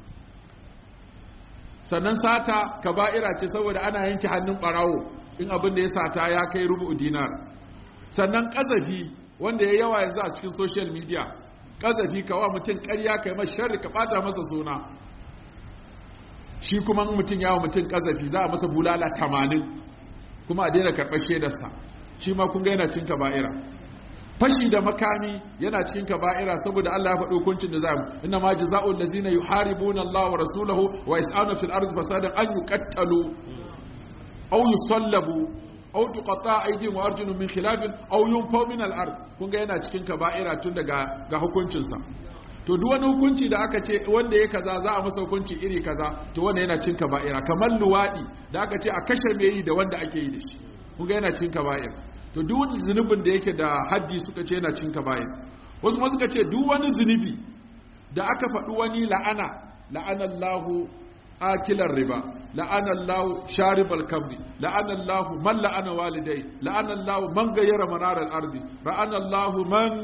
Sannan sata kaba'ira ce saboda ana yanke hannun barawo in abin da ya sata ya kai rubu dinar. Sannan kazafi wanda ya yawa yanzu a cikin social media, kazafi kawa mutum ƙarya kai masa sharri ka bata masa suna, shi kuma mutum yawa mutum kazafi za a masa bulala 80 kuma a daina karɓar shaidarsa, shi ma kun ga yana cin kaba'ira. Fashi da makami yana cikin kaba'ira saboda Allah ya faɗi hukuncin da za mu, inna ma jazaa'ul ladzina yuharibuna Allah wa rasulahu wa yas'aluna fil ardi fasadan an yuqattalu aw yusallabu aw tuqatta aydihim wa arjuluhum min khilafin aw yunfaw min al-ard. kun ga yana cikin kaba'ira tun daga ga hukuncin sa. To duk wani hukunci da aka ce wanda ya kaza za a masa hukunci iri kaza, to wanda yana cikin kaba'ira. Kamar luwadi da aka ce a kashe mai yi da wanda ake yi da shi, kun ga yana cikin kaba'ira. To duk wani zunubin da yake da haddi suka ce yana cikin kaba'ira. Wasu ma suka ce duk wani zunubi da aka faɗi wani la'anallahu akilar riba, la'anallahu sharibal kamri, la'anallahu man la'ana walidai, la'anallahu man gayyara manaral ardi, la'anallahu man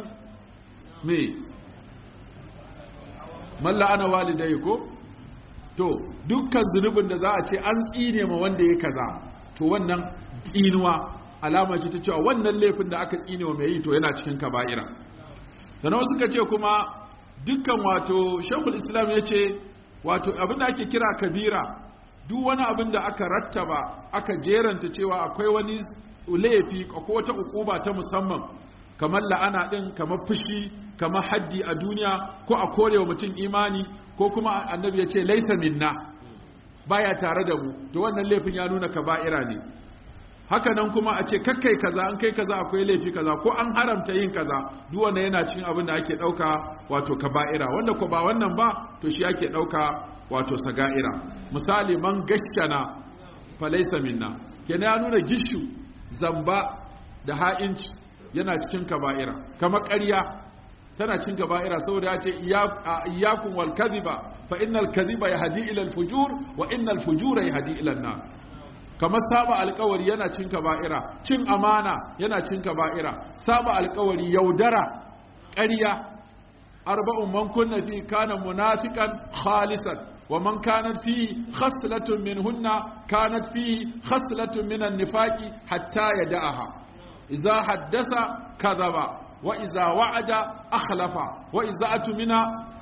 la'ana walidai ko? To dukkan zunubin da za a ce an tsine ma wanda ya kaza, to wannan tsinuwa alama ce ta cewa wannan laifin da aka tsine wa mai yi to yana cikin kaba'ira. Sannan suka ce kuma dukkan wato Sheikhul Islam ya ce wato abin da ake kira kabira duk wani abin da aka rattaba aka jeranta cewa akwai wani laifi ko wata ukuba ta musamman, kamar la'ana din, kamar fushi, kamar haddi a duniya, ko a korewa mutum imani, ko kuma annabi ya ce laisa minna, baya tare da mu, to wannan laifin ya nuna kaba'ira ne. Haka nan kuma a ce kakkai kaza, an kai kaza akwai laifi kaza, ko an haramta yin kaza, duk wanda yana cikin abin da ake dauka wato kaba'ira, wanda ko ba wannan ba to shi ake dauka wato saga'ira. Misali man gashana fa laysa minna, kenan ya nuna gishu, zamba da ha'inci yana cikin kaba'ira. Kamar ƙarya tana cikin kaba'ira saboda ya ce iyyakum wal kadhiba fa innal kadhiba yahdi ila al fujur wa innal fujura yahdi ila an nar. Kamar saba alkawari yana cin kaba'ira, cin amana yana cin kaba'ira, saba alkawari, yaudara, ƙarya. Arba'un man kunna fi kana munafiqan khalisan wa man kanat fi khaslatun minhunna kanat fi khaslatun minan nifaqi hatta yada'aha. Idza haddasa kadhaba wa idza wa'ada akhlafa wa idza atmina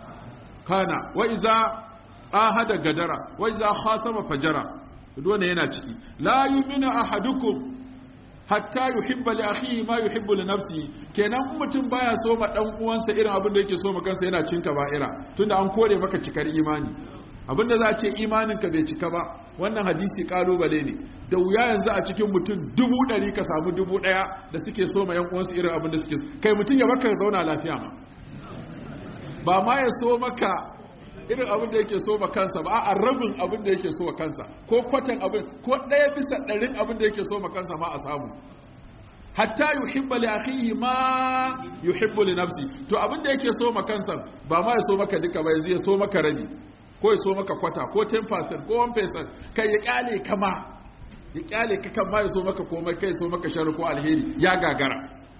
kana wa idza ahada gadara wa idza khasama fajara. Dole yana ciki. La yu'minu ahadukum hatta yuhibba li akhihi ma yuhibbu li nafsihi. Kenan mutum baya so ma dan uwansa irin abin da yake so ma kansa, yana cin kaba'ira, tunda an kore maka cikar imani. Abinda za a ce imanin ka bai cika ba, wannan hadisi kalubale ne. Da wuya yanzu a cikin mutum 100 ka samu 1000 da suke so ma yan uwansu irin abin da suke so. Kai mutum ya baka zauna lafiya ma, ba ma ya so maka irin abin da yake so ma kansa ba, a rabin abin da yake so ma kansa, ko kwatan abin, ko 1/100 abin da yake so ma kansa ma a samu. Hatta yuhibba li akhihi ma yuhibbu li nafsi. To abin da yake so ma kansa ba ma ya so maka duka ba, yanzu ya so maka rabi, ko ya so maka kwata, ko 10% ko 1%, kai ya kyale kama, ya kyale ka kan ma ya so maka komai, kai so maka sharri ko alheri ya gagara.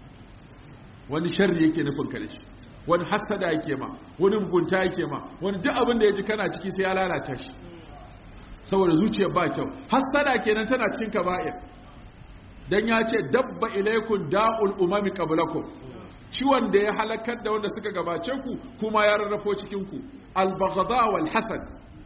Wani sharri yake nufin ka da shi, wani hassada yake ma, wani mugunta yake ma, wani duk abin da ya ji kana ciki sai ya lalata shi saboda zuciyar ba kyau. Hassada kenan tana cikin kaba'ir, dan ya ce dabba ilaikun da'ul umami qablakum, ciwon da ya halakar da wanda suka gabace ku kuma ya rarrafo cikin ku. Al-baghdha wal hasad,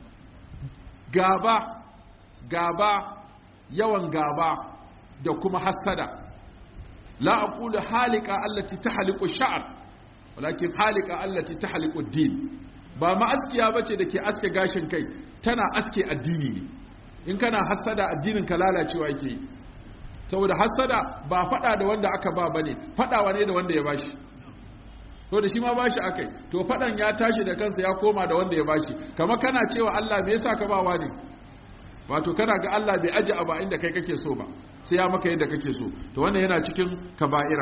gaba, yawan gaba da kuma hassada. La aqulu halika allati tahliqu sha'r, walakin halika allati tahliqu ad-din. Ba ma askiya bace dake aske gashin kai, tana aske addini ne. In kana hassada addinin ka lalacewa yake yi. Saboda hassada ba fada da wanda aka ba bane, fadawa ne da wanda ya bashi. To da shi ma bashi akai, to fadan ya tashi da kansa ya koma da wanda ya bashi. Kama kana cewa Allah me yasa ka ba wani? Wato kana ga Allah bai aje abu inda kai kake so ba, sai ya maka yadda kake so. To wannan yana cikin kaba'ira.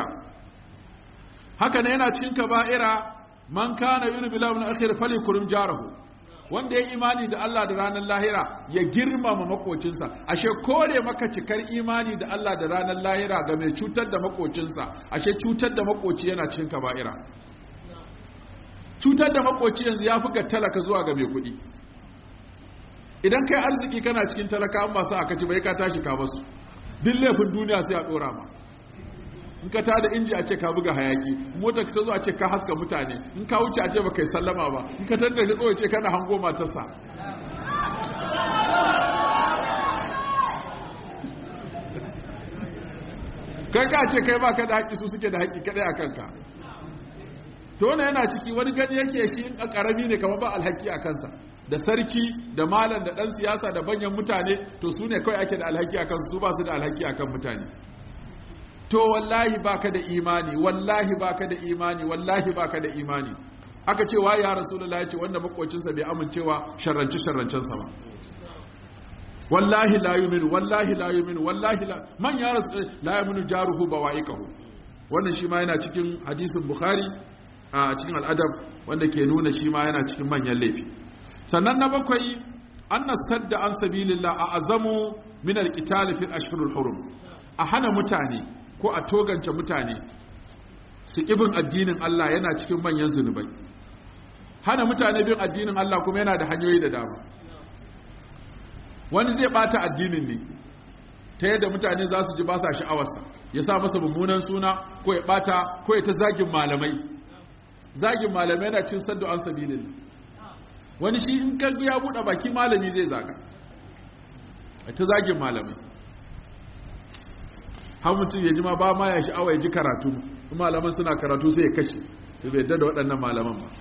Haka ne yana cikin kaba'ira man kana yuridu billahi min akhir falyakrim jarahu. wanda ya imani da Allah da ranar lahira ya girmama makocinsa. Ashe kore maka cikar imani da Allah da ranar lahira ga mai cutar da makocinsa, ashe cutar da makoci yana cikin kaba'ira. Cutar da makoci yanzu ya fi ga talaka zuwa ga mai kuɗi. Idan kai arziki kana cikin talaka an masu aka ci bai ka tashi ka basu, duk laifin duniya sai a ɗora ma. In ka tada inji a ce ka buga hayaki, mota ta zo a ce ka haska mutane, in ka wuce a ce ba kai sallama ba, in ka tanda da ce kana hango matarsa. Kai ka ce kai ba ka da haƙƙi, su suke da haƙƙi kaɗai a kanka. To wannan yana ciki, wani gani yake shi in ƙarami ne kamar ba alhaki a kansa, da sarki da malam da ɗan siyasa da banyan mutane, to su ne kawai ake da alhaki a kansu, su ba su da alhaki a kan mutane. To wallahi baka da imani, wallahi baka da imani, wallahi baka da imani. Aka ce wa ya Rasulullahi, ya ce wanda makocinsa bai amincewa sharrance-sharrancensa ba. Wallahi la yu'minu, wallahi la yu'minu, wallahi la man ya Rasulullahi la yu'minu jaruhu bawa'iqahu. Wannan shi ma yana cikin hadisin Bukhari a cikin al'adab, wanda ke nuna shi ma yana cikin manyan laifi. Sannan na bakwai, anna sadda an sabilillah a azamu min al-qital fil ashhurul hurum. A hana mutane ko a togance mutane su ƙibin addinin Allah yana cikin manyan zunubai. Hana mutane bin addinin Allah kuma yana da hanyoyi da dama. Wani zai bata addinin ne ta yadda mutane za su ji ba sa sha'awarsa, ya sa masa mummunan suna ko ya bata ko ya ta zagin malamai. Zagin malamai yana cin saddu an sabilillah. Wani shi in ka ya buɗe baki malami zai zaga, ta zagin malamai. Har mutum ya ji ma ba ma ya sha'awa ya ji karatu, malaman suna karatu sai ya kashe, to bai yadda da waɗannan malaman ba.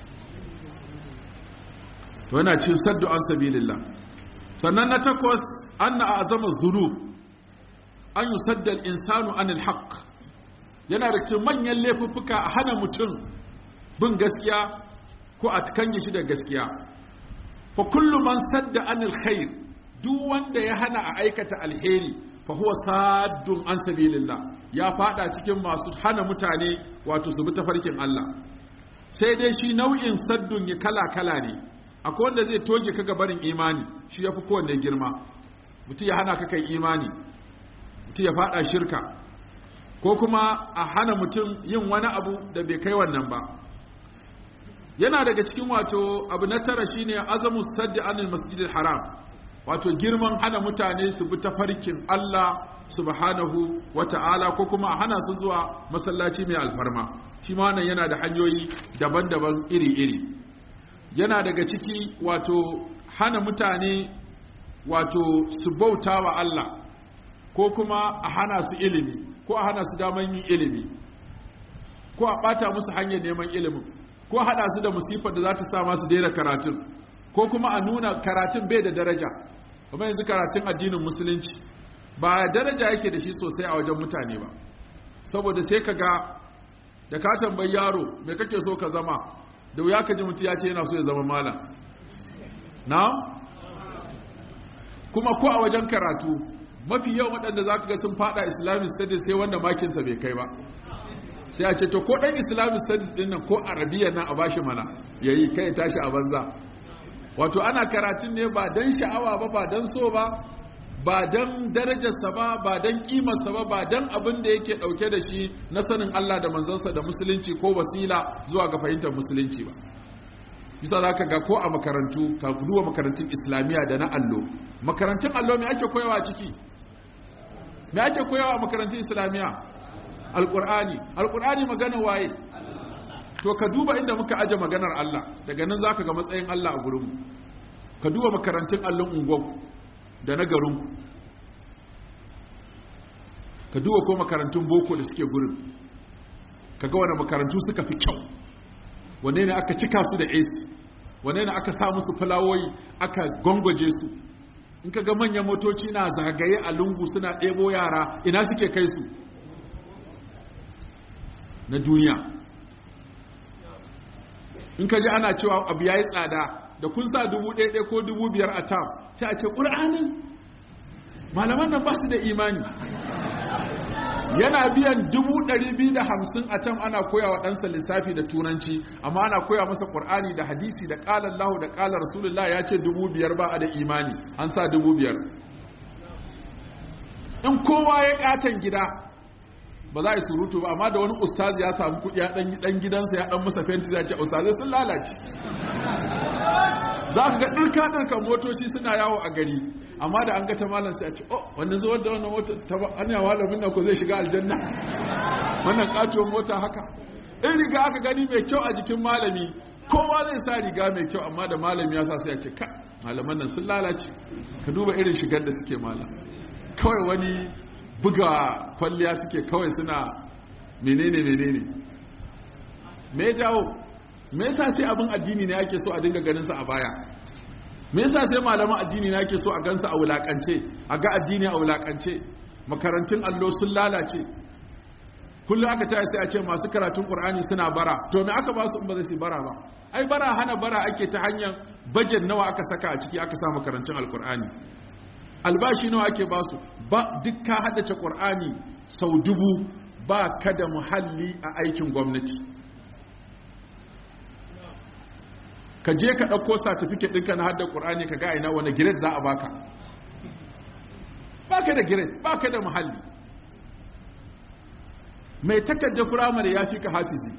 To yana cin saddu an sabilillah. Sannan na takwas, anna a'zama dhunub an yusadda al-insanu anil haqq. Yana da cikin manyan laifuffuka a hana mutum bin gaskiya ko a kange shi da gaskiya. Fa kullu man sadda anil khair, duk wanda ya hana a aikata alheri, fa huwa saddun an sabilillah, ya fada cikin masu hana mutane wato su bi tafarkin Allah. Sai dai shi nau'in saddun ya kala ne. Akwai wanda zai toge ka gabarin imani, shi yafi kowanne girma. Mutum ya hana ka kai imani, mutum ya fada shirka, ko kuma a hana mutum yin wani abu da bai kai wannan ba. Yana daga cikin wato abu na tara shine azamu saddi anil masjidil haram, wato girman hana mutane su bi tafarkin Allah subhanahu wata'ala, ko kuma a hana su zuwa masallaci mai alfarma. Shi ma wannan yana da hanyoyi daban-daban iri-iri. Yana daga ciki wato hana mutane wato su bauta wa Allah, ko kuma a hana su ilimi, ko a hana su daman yin ilimi, ko a bata musu hanyar neman ilimin, ko hada su da musifar da za ta sa masu daina karatun, ko kuma a nuna karatun bai da daraja. Kuma yanzu karatun addinin musulunci ba daraja yake da shi sosai a wajen mutane ba, saboda sai ka ga da ka tambayi yaro me kake so ka zama, da wuya ka ji mutum ya ce yana so ya zama malam. Na? Kuma ko a wajen karatu mafi yawan waɗanda za ka ga sun fada Islamic studies sai wanda makinsa bai kai ba. Sai a ce to ko ɗan Islamic studies ɗin nan ko Arabiya nan a bashi mana yayi kai tashi a banza. Wato ana karatun ne ba don sha'awa ba, ba don so ba, ba don darajarsa ba, ba don kimarsa ba, ba don abin da yake ɗauke da shi na sanin Allah da manzansa da musulunci ko wasila zuwa ga fahimtar musulunci ba. Bisa za ka ga ko a makarantu, ka duba makarantun islamiyya da na allo. Makarantun allo me ake koyawa ciki? Me ake koyawa a makarantun islamiyya? Alƙur'ani. Alƙur'ani magana waye? To ka duba inda muka aje maganar Allah, daga nan za ka ga matsayin Allah a gurinmu. Ka duba makarantun allon unguwarku da na garinku. Ka duba ko makarantun boko da suke gurin. Ka ga wane makarantu suka fi kyau, wane ne aka cika su da AC, wane ne aka sa musu fulawoyi aka gwangwaje su. In ka ga manyan motoci na zagaye a lungu suna ɗebo yara, ina suke kai su? Na duniya. In ka ji ana cewa abu ya yi tsada, da kun sa 1,000 ko 5,000 a tam, sai a ce ƙur'ani malaman nan ba su da imani. yana biyan 250 a can ana koya wa ɗansa lissafi da turanci, amma ana koya masa ƙur'ani da hadisi da ƙalar Allah da ƙalar Rasulullah ya ce 5,000 ba a da imani, an sa 5,000. In kowa ya ƙatan gida ba za a yi surutu ba, amma da wani ustazi ya samu kuɗi ya ɗan gidansa ya ɗan masa fenti ya ce ustazai sun lalace. Za ka ga ɗirka motoci suna yawo a gari, amma da an ga ta malam sai a ce wanda zuwa da wannan mota ta hanya malamin nan ko zai shiga aljanna, wannan ƙatuwar mota haka. In riga aka gani mai kyau a jikin malami, kowa zai sa riga mai kyau, amma da malami ya sa sai a ce ka malaman nan sun lalace, ka duba irin shigar da suke malam. Kawai wani buga kwalliya suke kawai suna menene me jawo, me yasa sai abin addini ne ake so a dinga ganin sa a baya, me yasa sai malaman addini ne ake so a gansa a wulakance, a ga addini a wulakance. Makarantun allo sun lalace, kullum aka taya sai a ce masu karatun Qur'ani suna bara, to me aka ba su in ba zai bara ba? Ai bara hana bara ake ta hanyar bajet nawa aka saka a ciki aka sa makarantun alkur'ani, albashi nawa ake ba su, ba duk ka haddace Qur'ani sau 1000 ba ka da muhalli a aikin gwamnati. Ka je ka ɗauko certificate ɗinka na haddar Qur'ani ka ga ina wani grade za a baka, ba ka da grade, ba ka da muhalli. Mai takardar firamare ya fi ka hafizi,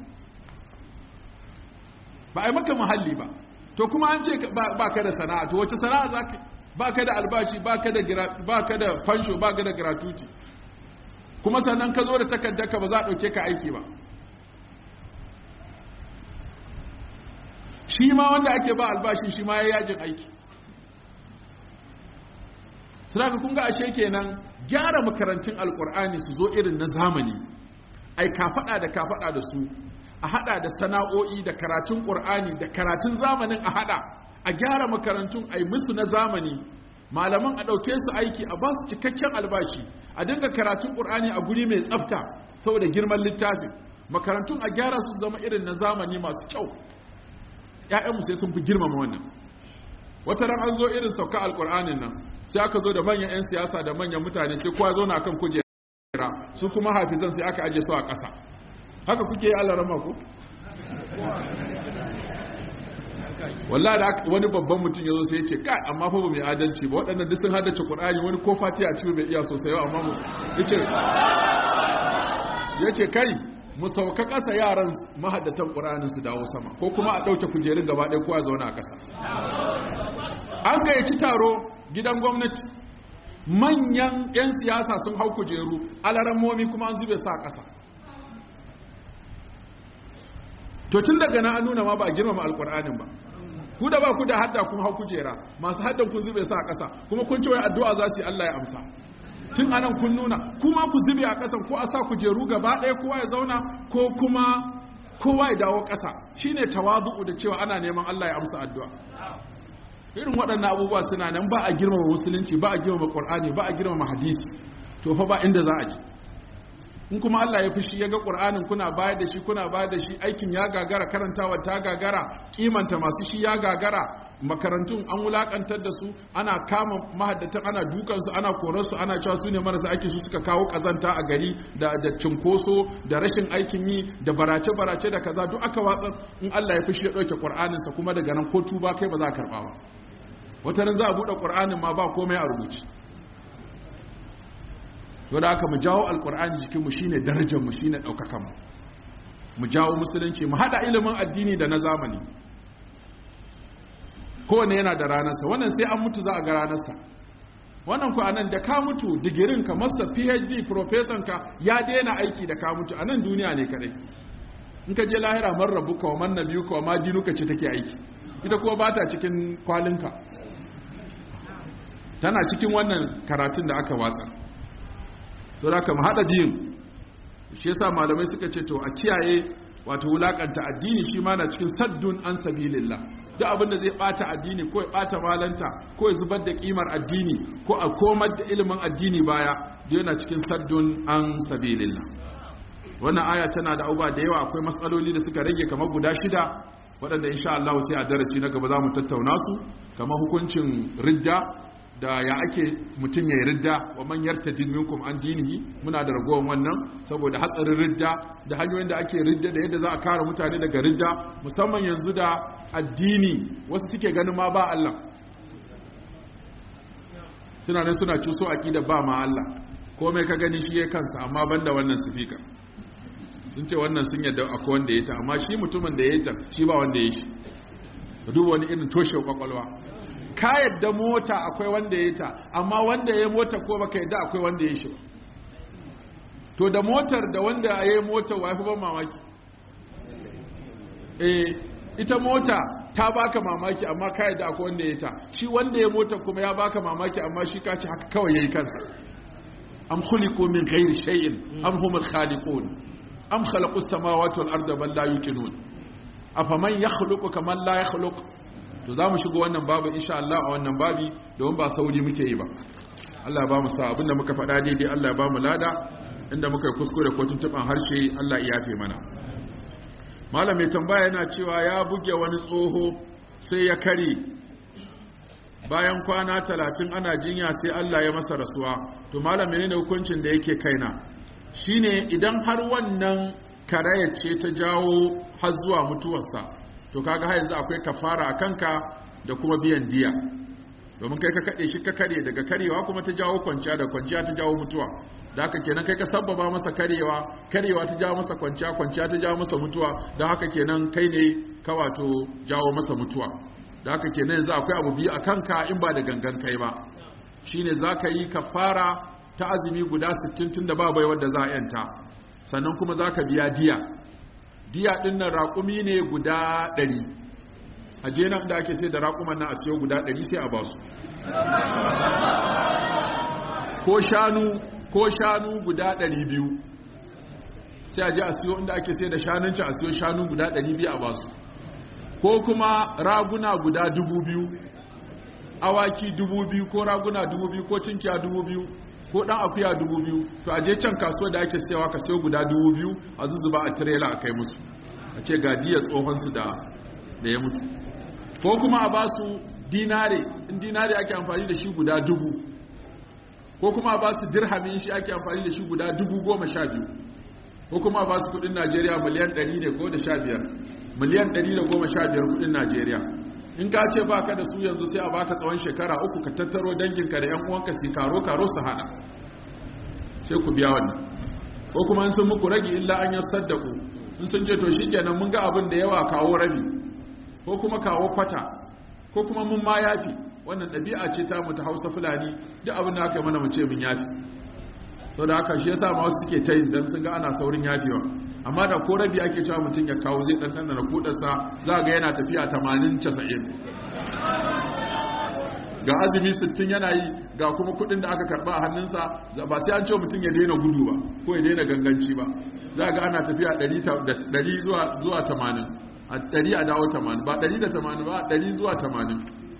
ba a yi maka muhalli ba. To kuma an ce ba ka da sana'a, to wace sana'a za ka yi? Ba ka da albashi, ba ka da fansho, ba ka da gratuity, kuma sannan ka zo da takardarka ba za a ɗauke ka aiki ba. Shi ma wanda ake ba albashin shi ma ya yajin aiki. Suna ka kunga ashe kenan gyara makarantun alkur'ani su zo irin na zamani, ai kafaɗa da su, a haɗa da sana'o'i da karatun ƙur'ani da karatun zamanin a haɗa, a gyara makarantun a yi musu na zamani, malaman a ɗauke su aiki a ba su cikakken albashi, a dinga karatun ƙur'ani a guri mai tsafta saboda girman littafin, makarantun a gyara su zama irin na zamani masu kyau. ‘Ya'yanmu sai sun fi girmama wannan. Wata ran an zo irin sauka alƙur'anin nan, sai aka zo da manyan 'yan siyasa da manyan mutane, sai kowa zo na kan kujera, su kuma hafizan sai aka aje su a ƙasa. Haka kuke yi Allah rama ku? Wallahi da wani babban mutum ya zo sai ya ce kai amma fa ba mai adalci ba, waɗannan duk sun haddace Qur'ani, wani ko Fatiha a cikin bai iya sosai ba, amma mu yace kai mu sauka ƙasa yaran mahaddatan Qur'anin su dawo sama, ko kuma a ɗauke kujerun gaba ɗaya kowa zauna a ƙasa. An gayyaci taro gidan gwamnati, manyan 'yan siyasa sun hau kujeru, alarammomi kuma an zube sa a ƙasa. To tun daga nan an nuna ma ba a girmama alƙur'anin ba. Ku da ba ku da hadda kun hau kujera, masu haddan kun zube sa a ƙasa, kuma kun ce wai addu'a za su yi Allah ya amsa. Tun anan kun nuna kuma ku zube a ƙasan, ko a sa kujeru gaba ɗaya kowa ya zauna, ko kuma kowa ya dawo ƙasa. Shine tawazu'u da cewa ana neman Allah ya amsa addu'a. Irin waɗannan abubuwa suna nan, ba a girmama musulunci, ba a girmama Qur'ani, ba a girmama hadisi, to fa ba inda za a je. In kuma Allah ya fushi ya ga Qur'anin kuna bayar da shi aikin ya gagara, karantawa ta gagara, kimanta masu shi ya gagara, makarantun an wulakantar da su, ana kama mahaddatan, ana dukansu, ana korarsu, ana cewa su ne marasa aiki, su suka kawo kazanta a gari da cinkoso da rashin aikin yi da barace da kaza, duk aka watsar. In Allah ya fushi ya ɗauke Qur'aninsa, kuma daga nan ko tuba kai ba za ka karɓa ba. Wata ran za a buɗe Qur'anin ma ba komai a rubuce. Yau da aka mu jawo alkur'ani jikinmu shine darajarmu, shine ɗaukakanmu, mu jawo musulunci, mu haɗa ilimin addini da na zamani. Kowane yana da ranarsa, wannan sai an mutu za a ga ranarsa. Wannan ku anan da ka mutu, digirin ka, masa PhD, profesan ka ya daina aiki da ka mutu, a nan duniya ne kadai. In ka je lahira, man rabbuka wa man nabiyuka wa ma dinuka ce take aiki, ita kuma ba ta cikin kwalinka, tana cikin wannan karatun da aka watsa. So da kama haɗa biyun, shi yasa malamai suka ce to a kiyaye wato wulakanta addini, shi ma na cikin saddun an sabilillah. Duk abin da zai ɓata addini, ko ya ɓata malanta, ko ya zubar da ƙimar addini, ko a komar da ilimin addini baya, da yana cikin saddun an sabilillah. Wannan aya tana da abubuwa da yawa, akwai matsaloli da suka rage kamar guda 6, waɗanda insha Allah sai a darasi na gaba za mu tattauna su, kamar hukuncin ridda, da ya ake mutum ya yi ridda wa man yartadid minkum an dinihi, muna da ragowar wannan saboda hatsarin ridda da hanyoyin da ake ridda da yadda za a kare mutane daga ridda, musamman yanzu da addini wasu suke ganin ma ba Allah, suna nan suna cuso aqida ba ma Allah, komai ka gani shi yayin kansa, amma banda wannan sifika sun ce wannan sun yadda akwai wanda ya ta, amma shi mutumin da ya ta shi ba wanda ya shi. Duba wani irin toshe kwakwalwa, ka yadda mota akwai wanda ya ta, amma wanda ya mota ko baka yadda akwai wanda ya shi ba. To da motar da wanda ya yi motar wa fi ban mamaki? Ita mota ta baka mamaki amma ka yadda akwai wanda ya ta, shi wanda ya mota kuma ya baka mamaki amma shi ka ce haka kawai yayi kansa. Am khuliqu min ghairi shay'in am humul khaliqun am khalaqu as-samawati wal arda bal la yuqinun afaman yakhluqu kaman la yakhluq. To za mu shigo wannan babu insha Allah a wannan babi, domin ba sauri muke yi ba. Allah ya ba mu sa abinda muka faɗa daidai, Allah ya ba mu lada, inda muka yi kuskure ko tuntuɓan harshe Allah ya yafe mana. Malam mai tambaya yana cewa ya buge wani tsoho sai ya kare, bayan kwana 30 ana jinya sai Allah ya masa rasuwa. To malam menene hukuncin da yake kaina? Shine idan har wannan karayar ce ta jawo har zuwa mutuwarsa, to kaga har yanzu akwai kafara a kanka da kuma biyan diya, domin kai ka kade shi ka kare, daga karewa kuma ta jawo kwanciya, da kwanciya ta jawo mutuwa. Da haka kenan kai ka sabbaba masa karewa, karewa ta jawo masa kwanciya, kwanciya ta jawo masa mutuwa. Da haka kenan kai ne ka wato jawo masa mutuwa. Da haka kenan yanzu akwai abu biyu a kanka in ba da gangan kai ba, shine zaka yi kafara ta azumi guda 60 tunda ba bai wanda za a yanta, sannan kuma zaka biya diya. Diya din nan raƙumi ne guda 100, a je nan da ake sai da raƙuman nan a siyo guda 100 sai a basu. Ko shanu guda 200 sai a je a siyo, inda ake sai da shanunci a siyo shanu guda 200 a basu. Ko kuma raguna guda 2000, awaki 2000, ko raguna 2000, ko tinkiya 2000, ko dan akuya 2000. To a je can kasuwa da ake sayawa ka sayo guda 2000 a zuzuba a trailer a kai musu, a ce ga diyar tsohon su da ya mutu. Ko kuma a basu dinare, in dinare ake amfani da shi guda 1000, ko kuma a basu dirhamin shi ake amfani da shi guda 12,000, ko kuma a basu kudin Najeriya miliyan 100 ne ko da 15, miliyan 115 kudin Najeriya. In ka ce baka da su yanzu sai a baka tsawon shekara 3 ka tattaro danginka da 'yan uwanka su karo su hada, sai ku biya wannan. Ko kuma in sun muku ragi illa an yasaddaku, in sun ce to shikenan mun ga abin da yawa kawo rabi, ko kuma kawo kwata, ko kuma mun ma yafi. Wannan ɗabi'a ce ta mu ta Hausa Fulani, duk abin da aka yi mana mu ce mun yafi. Sau da haka shi yasa ma wasu suke ta yin dan sun ga ana saurin yafewa. Amma da ko rabi ake cewa mutum ya kawo zai ɗanɗana na kudarsa, za ga yana tafiya 80-90. Ga azumi 60 yana yi, ga kuma kuɗin da aka karɓa a hannunsa, ba sai an ce mutum ya daina gudu ba ko ya daina ganganci ba. Za ga ana tafiya 100 zuwa 80, a 100 a dawo 80, ba 180 ba, 100 zuwa 80.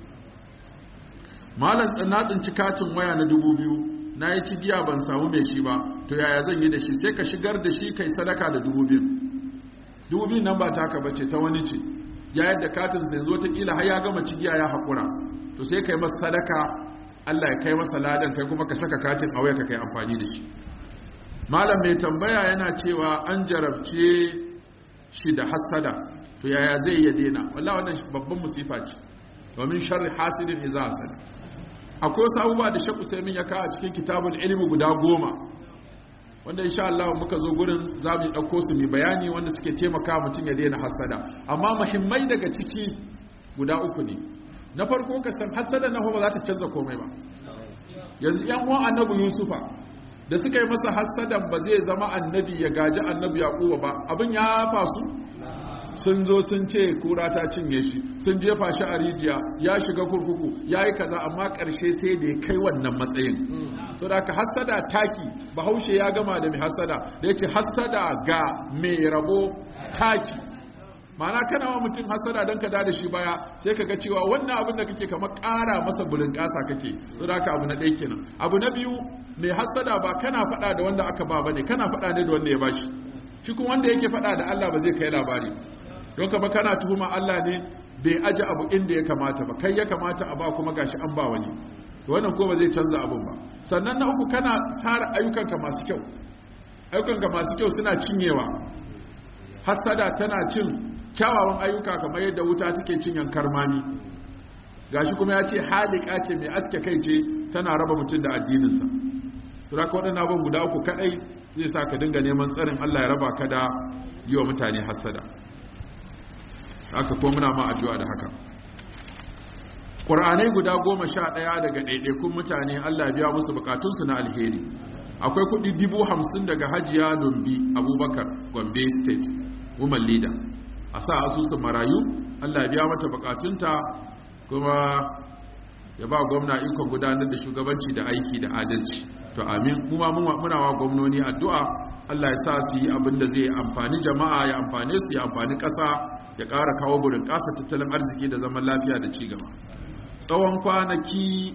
Malam na tsinci katin waya na 2000, na yi cigiya ban samu mai shi ba, to yaya zan yi da shi? Sai ka shigar da shi kai sadaka da 2000. 2000 nan ba taka bace, ta wani ce, ya yadda katin sai zo ta kila har ya gama cigiya ya haƙura, to sai kai masa sadaka, Allah ya kai masa ladan, kai kuma ka saka katin a waya ka kai amfani da shi. Malam mai tambaya yana cewa an jarabce shi da hasada, to yaya zai iya daina? Wallahi wannan babban musifa ce, domin sharri hasidin iza hasada. Akwai wasu abubuwa da Sheikh Usaimin ya kawo a cikin kitabul ilmi guda 10, wanda insha Allah muka zo gurin za mu ɗauko su mai bayani, wanda suke taimaka mutum ya daina hasada. Amma muhimmai daga ciki guda 3 ne. Na farko ka san hasada na ba za ta canza komai ba. Yanzu yan uwan Annabi Yusufa da suka yi masa hasadan ba zai zama annabi ya gaji Annabi Yaquba ba, abin ya fasu. Sun zo sun ce kura ta cinye shi, sun jefa shi a rijiya, ya shiga kurkuku, ya yi kaza, amma ƙarshe sai da ya kai wannan matsayin. So da ka hasada taki, Bahaushe ya gama da mai hasada, da ya ce hasada ga mai rabo taki. Ma'ana kana wa mutum hasada don ka da shi baya, sai ka ga cewa wannan abin da kake kamar ƙara masa burin ƙasa kake. So da ka abu na ɗaya kenan. Abu na biyu, mai hasada ba kana faɗa da wanda aka ba bane, kana faɗa ne da wanda ya bashi. Shi kuma wanda yake faɗa da Allah ba zai kai labari. Don ka ba kana tuhuma Allah ne bai aje abu inda ya kamata ba, kai ya kamata a ba kuma gashi an ba wani. wannan ko ba zai canza abin ba. Sannan na uku kana tsara ayyukanka masu kyau, ayyukanka masu kyau suna cinyewa. Hassada tana cin kyawawan ayyuka kamar yadda wuta take cin yankar mani. Gashi kuma ya ce halika ce mai aske kai ce, tana raba mutum da addininsa. To haka waɗannan abin guda uku kaɗai zai sa ka dinga neman tsarin Allah ya raba ka da yi wa mutane hassada. Haka ko muna ma addu'a da haka. Qur'anai guda 11 daga ɗaiɗaikun mutane Allah biya musu bukatunsu na alheri. Akwai kuɗi 50,000 daga Hajiya Lumbi Abubakar, Gombe State, woman leader. A sa asusun marayu, Allah biya mata bukatunta kuma ya ba gwamna ikon gudanar da shugabanci da aiki da adalci. To amin, kuma muna wa gwamnoni addu'a Allah ya sa su yi abin da zai amfani jama'a, ya amfane su, ya amfani ƙasa, ya ƙara kawo burin ƙasa tattalin arziki da zaman lafiya da cigaba. Tsawon kwanaki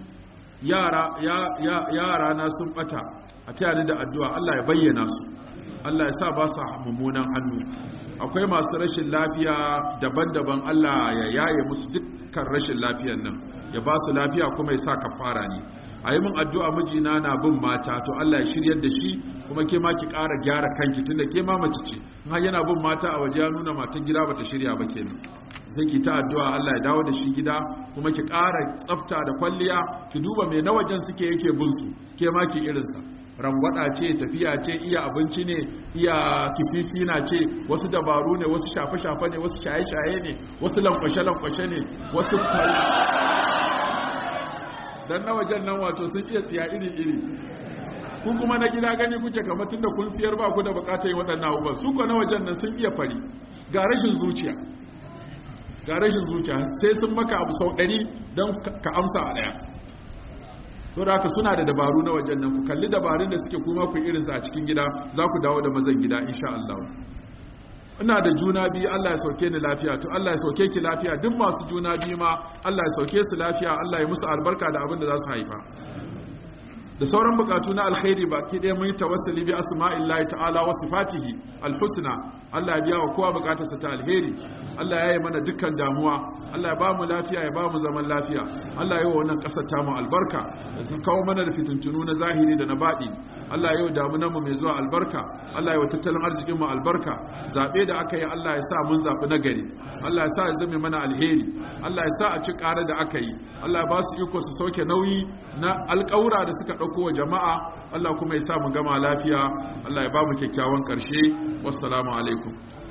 yara na sun bata, a tayani da addu'a Allah ya bayyana su, Allah ya sa ba su mummunan hannu. Akwai masu rashin lafiya daban-daban, Allah ya yaye musu dukkan rashin lafiyan nan, ya ba su lafiya kuma ya sa kafara ne. A yi min addu'a mijina na bin mata, to Allah ya shiryar da shi, kuma ke ma ki ƙara gyara kanki tunda ke ma mace ce, har yana bin mata a waje ya nuna matan gida bata shirya ba kenan. Sai ki ta addu'a Allah ya dawo da shi gida, kuma ki ƙara tsafta da kwalliya, ki duba mai na wajen suke yake bin su, ke ma ki irinsa. Rangwada ce, tafiya ce, iya abinci ne, iya kisisi na ce, wasu dabaru ne, wasu shafe-shafe ne, wasu shaye-shaye ne, wasu lankwashe-lankwashe ne, wasu dan na wajen nan wato sun iya tsiya iri-iri. Ku kuma na gida gani kuke kamar tunda kun siyar ba ku da bukatar yi waɗannan abubuwan, su ko na wajen nan sun iya fari, ga rashin zuciya sai sun maka abu sau 100 don ka amsa a ɗaya. To da haka suna da dabaru na wajen nan, ku kalli dabarun da suke kuma ku irinsa a cikin gida, za ku dawo da mazan gida insha Allah. Ina da juna biyu, Allah ya sauke ni lafiya, to Allah ya sauke ki lafiya, duk masu juna biyu ma Allah ya sauke su lafiya, Allah ya musu albarka da abin da za su haifa. Da sauran bukatu na alkhairi baki ɗaya mun yi tawassuli bi asma'illahi ta'ala wa sifatihi alhusna. Allah ya biya wa kowa bukatarsa ta alheri, Allah ya yi mana dukkan damuwa, Allah ya ba mu lafiya, ya ba mu zaman lafiya, Allah ya yi wa wannan ƙasar ta mu albarka, da sun kawo mana da fitintunu na zahiri da na baɗi. Allah ya yi wa damunanmu mai zuwa albarka, Allah ya yi wa tattalin arzikin mu albarka. Zaɓe da aka yi Allah ya sa mun zaɓi nagari, Allah ya sa ya zame mana alheri, Allah ya sa a ci ƙara da aka yi, Allah ya ba su iko su sauke nauyi na alƙawura da suka ɗauko wa jama'a, Allah kuma ya sa mu gama lafiya, Allah ya ba mu kyakkyawan ƙarshe. Wassalamu alaikum.